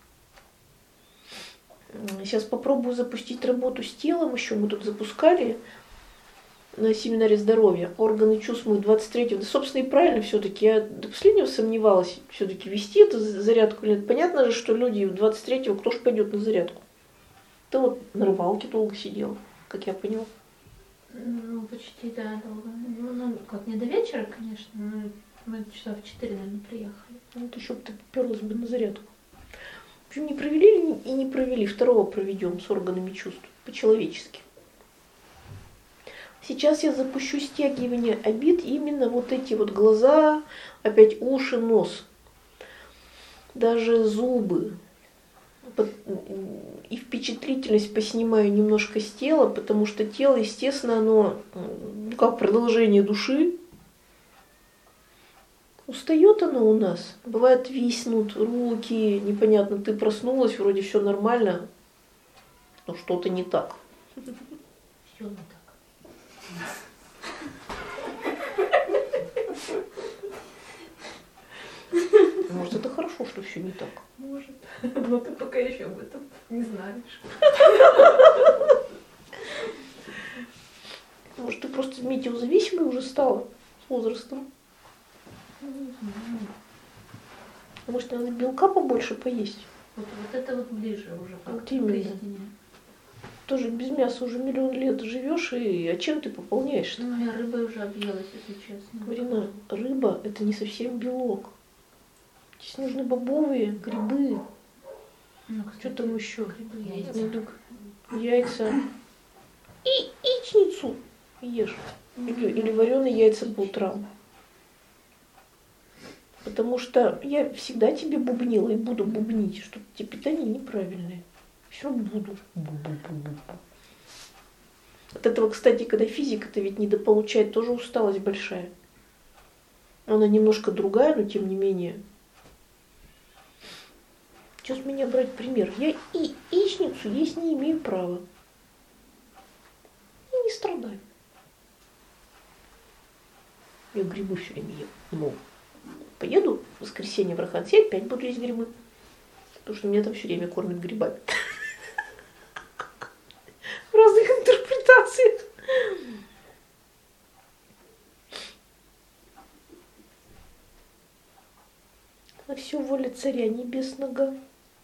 Сейчас попробую запустить работу с телом еще. Мы тут запускали на семинаре здоровья. Органы чувств мы двадцать третьего. Да, собственно, и правильно все-таки. Я до последнего сомневалась все-таки вести эту зарядку или нет. Понятно же, что люди двадцать третьего, кто ж пойдет на зарядку? Ты вот на рыбалке долго сидела, как я поняла. Ну, почти, да, долго. Ну, ну, как, не до вечера, конечно, но мы часа в четыре, наверное, приехали. Ну, вот еще бы ты поперлась бы на зарядку. В общем, не провели и не провели. Второго проведем с органами чувств. По-человечески. Сейчас я запущу стягивание обид. Именно вот эти вот глаза, опять уши, нос. Даже зубы. И впечатлительность поснимаю немножко с тела, потому что тело, естественно, оно ну, как продолжение души. Устает оно у нас. Бывает, виснут руки, непонятно, ты проснулась, вроде все нормально, но что-то не так. Все не так. Может, это хорошо, что все не так. Может. Но ты пока еще об этом не знаешь. Может, ты просто метеозависимой уже стала с возрастом. Может, надо белка побольше поесть. Вот, вот это вот ближе уже Вот как к именно. истине. Тоже без мяса уже миллион лет живешь, и а чем ты пополняешь-то? Ну, я рыбой уже объелась, если честно. Марина, рыба – это не совсем белок. Здесь нужны бобовые, грибы. Ну, Что там еще? Грибы, яйца. Яйца. И яичницу ешь. Или, или вареные яйца по утрам. Потому что я всегда тебе бубнила и буду бубнить, что тебе питание неправильное. Все буду. От этого, кстати, когда физика-то ведь недополучает, тоже усталость большая. Она немножко другая, но тем не менее. Что с меня брать пример? Я и яичницу есть не имею права. И не страдаю. Я грибы все время ем. Ну, поеду в воскресенье в Рахансей, опять буду есть грибы. Потому что меня там все время кормят грибами. В разных интерпретациях. На все воля царя небесного.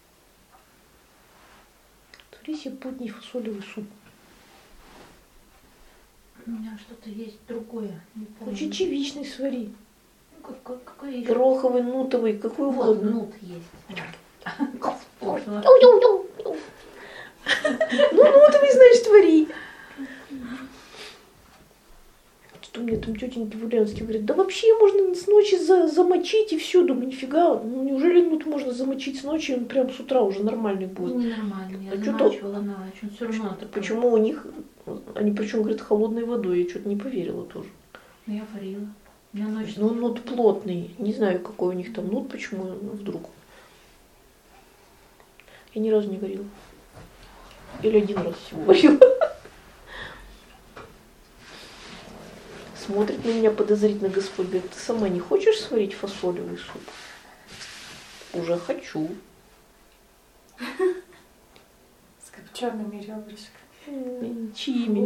Твори себе путний фасолевый суп. У меня что-то есть другое. Не помню. Ну, чечевичный свари. Ну, как- как- какой еще? Гороховый, нутовый, какой Вот, угодно. нут есть. Вот. Ну, нутовый, значит, твори. Что мне там тетеньки в Ульяновске говорят, да вообще можно с ночи за, замочить и все. Думаю, нифига, ну неужели нут можно замочить с ночи, и он прям с утра уже нормальный будет. Ненормально. Я А чё замачивала на ночь, он все равно такой. Почему у них, они причем говорят, холодной водой, я что-то не поверила тоже. Ну, я варила. У меня ночь. Ну, нут плотный, не знаю, какой у них там нут, почему вдруг. Я ни разу не варила. Или один раз всего варила. Смотрит на меня подозрительно Господь, говорит, ты сама не хочешь сварить фасолевый суп? Уже хочу. С копчеными ребрышками. М, Чьими?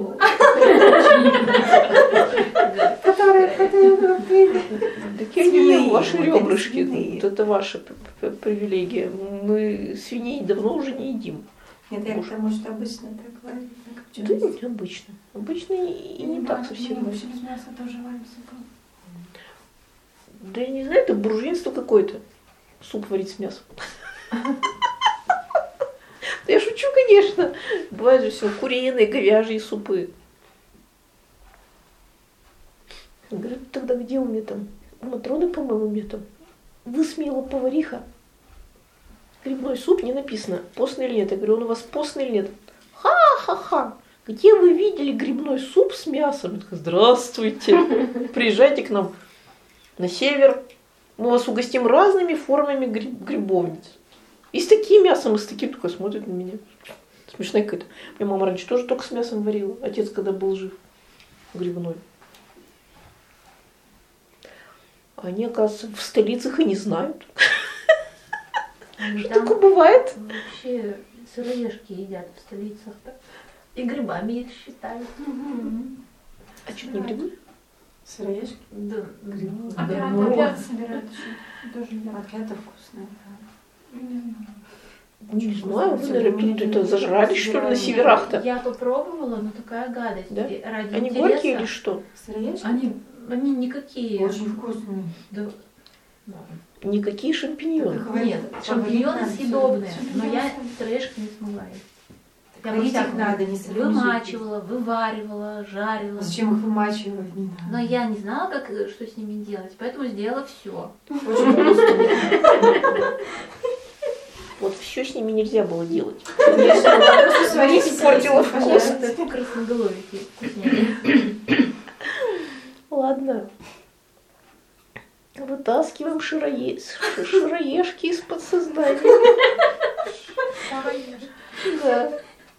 Которые продают пили. Так я не ем Свиные, ваши вот эти ребрышки. свиные. Вот это ваша п- п- привилегия. Мы свиней давно уже не едим. Нет, я потому что обычно так варят на Да копченом. нет, обычно. Обычно и, и не так совсем. Мы вообще без мяса тоже варим суп. Да я не знаю, это буржуинство какое-то. Суп варить с мясом. Да я шучу, конечно. Бывают же все куриные, говяжьи супы. Говорю, тогда где у меня там? У Матроны, по-моему, у меня там. Высмеяла повариха. Грибной суп, не написано, постный или нет. Я говорю, он у вас постный или нет? Ха-ха-ха. Где вы видели грибной суп с мясом? Я такая, здравствуйте. Приезжайте к нам на север. Мы вас угостим разными формами гриб- грибовниц. И с таким мясом, и с таким. Такой смотрит на меня. Смешная какая-то. Моя мама раньше тоже только с мясом варила. Отец, когда был жив, грибной. А они, оказывается, в столицах и не знают. Что такое бывает? Вообще сыроежки едят в столицах-то. И грибами их считают. А что, не грибы? Сыроежки. Да, Грибы. да. Опята, Ну, опята собирают еще. Тоже не опята вкусные. Не знаю, вы, наверное, тут это зажрались, что ли, на северах-то? Я попробовала, но такая гадость. Да? И ради Они интереса- горькие или что? Сыроежки? Они, они никакие. Очень вкусные. Да. Ну, Никакие шампиньоны. Нет, шампиньоны съедобные, но я сыроежки не смогла есть. Я Варить их по-всякому надо, не сразу. вымачивала, вываривала, жарила. Зачем их вымачивать? Не Но надо. я не знала, как, что с ними делать, поэтому сделала все. Очень вкусно. Вот все с ними нельзя было делать. Конечно, просто сварить и Испортила съесть, вкус. пожалуйста. Это красноголовики вкуснее. Ладно. Вытаскиваем широe- ш- широежки из подсознания. Да.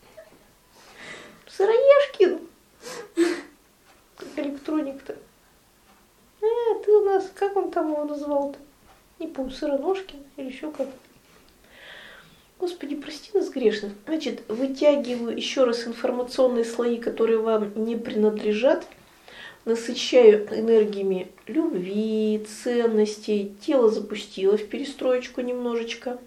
Сыроежкин. Как электроник-то. Э, ты у нас, как он там его назвал-то? Не помню, Сыроножкин или еще как. Господи, прости нас грешных. Значит, вытягиваю еще раз информационные слои, которые вам не принадлежат. Насыщаю энергиями любви, ценностей. Тело запустило в перестроечку немножечко.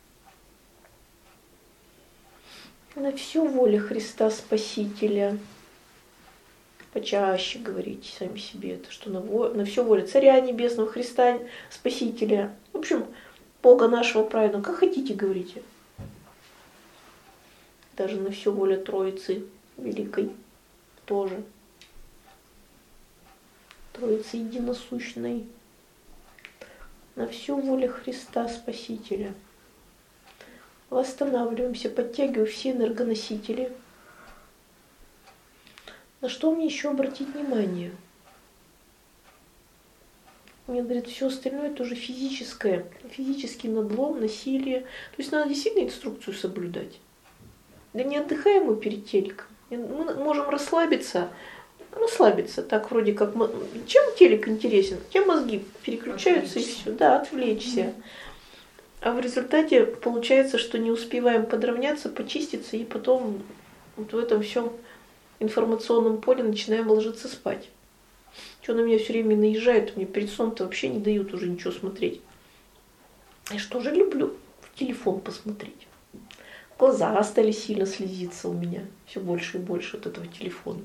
На все воля Христа Спасителя. Почаще говорите сами себе это, что на, во... на все воля Царя Небесного, Христа Спасителя. В общем, Бога нашего праведного. Как хотите, говорите. Даже на все воля Троицы Великой тоже. Троицы единосущной. На все воля Христа Спасителя. Восстанавливаемся, подтягиваю все энергоносители. На что мне еще обратить внимание? Мне говорят, все остальное тоже физическое. Физический надлом, насилие. То есть надо действительно инструкцию соблюдать. Да не отдыхаем мы перед телеком. Мы можем расслабиться, расслабиться, так вроде как... Мы... Чем телек интересен? Тем мозги переключаются и все. Да, отвлечься. А в результате получается, что не успеваем подравняться, почиститься, и потом вот в этом всем информационном поле начинаем ложиться спать. Что на меня все время наезжают, мне перед сном-то вообще не дают уже ничего смотреть. Я что же люблю в телефон посмотреть. Глаза стали сильно слезиться у меня, все больше и больше от этого телефона.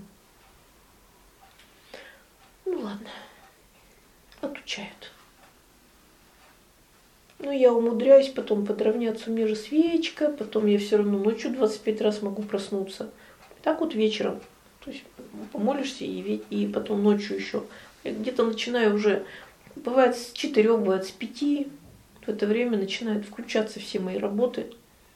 Ну ладно, отучают. Но я умудряюсь потом подравняться, у меня же свечка, потом я все равно ночью двадцать пять раз могу проснуться. Так вот вечером. То есть помолишься и, и потом ночью еще. Я где-то начинаю уже, бывает с четырех, бывает с пяти. В это время начинают включаться все мои работы.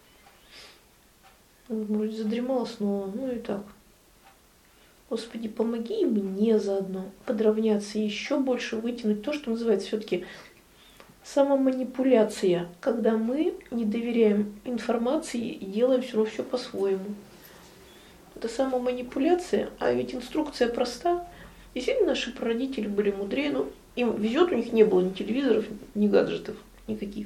Вроде задремала снова, ну и так. Господи, помоги мне заодно подравняться и еще больше вытянуть то, что называется все-таки самоманипуляция, когда мы не доверяем информации и делаем все равно все по-своему. Это самоманипуляция, а ведь инструкция проста. Действительно, наши прародители были мудрее, но им везет, у них не было ни телевизоров, ни гаджетов никаких.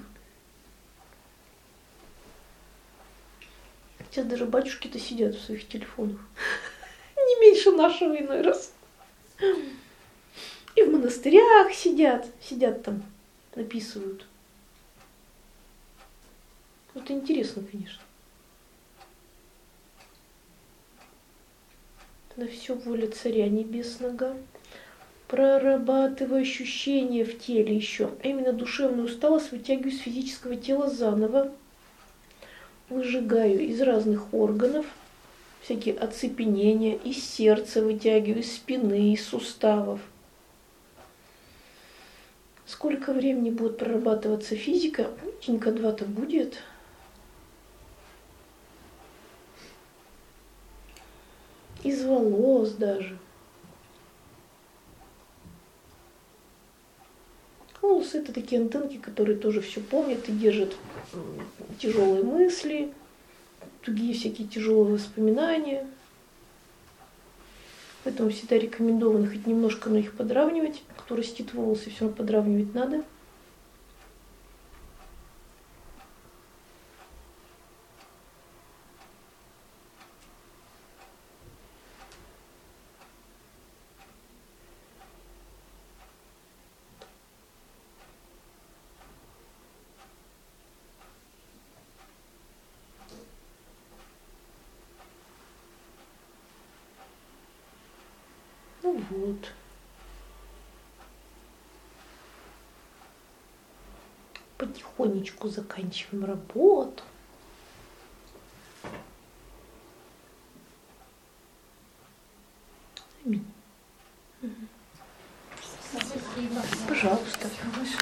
Сейчас даже батюшки-то сидят в своих телефонах. Не меньше нашего иной раз. И в монастырях сидят, сидят там, написывают. Это интересно, конечно. На все воля Царя Небесного. Прорабатываю ощущения в теле еще, а именно душевную усталость вытягиваю из физического тела заново. Выжигаю из разных органов, всякие оцепенения, из сердца вытягиваю, из спины, из суставов. Сколько времени будет прорабатываться физика? Денька два-то будет. Из волос даже. Волосы — это такие антенки, которые тоже все помнят и держат тяжелые мысли, другие всякие тяжелые воспоминания. Поэтому всегда рекомендовано хоть немножко, но их подравнивать. Кто растит волосы, все равно подравнивать надо. Ну вот. Потихонечку заканчиваем работу. Аминь. Спасибо. Пожалуйста.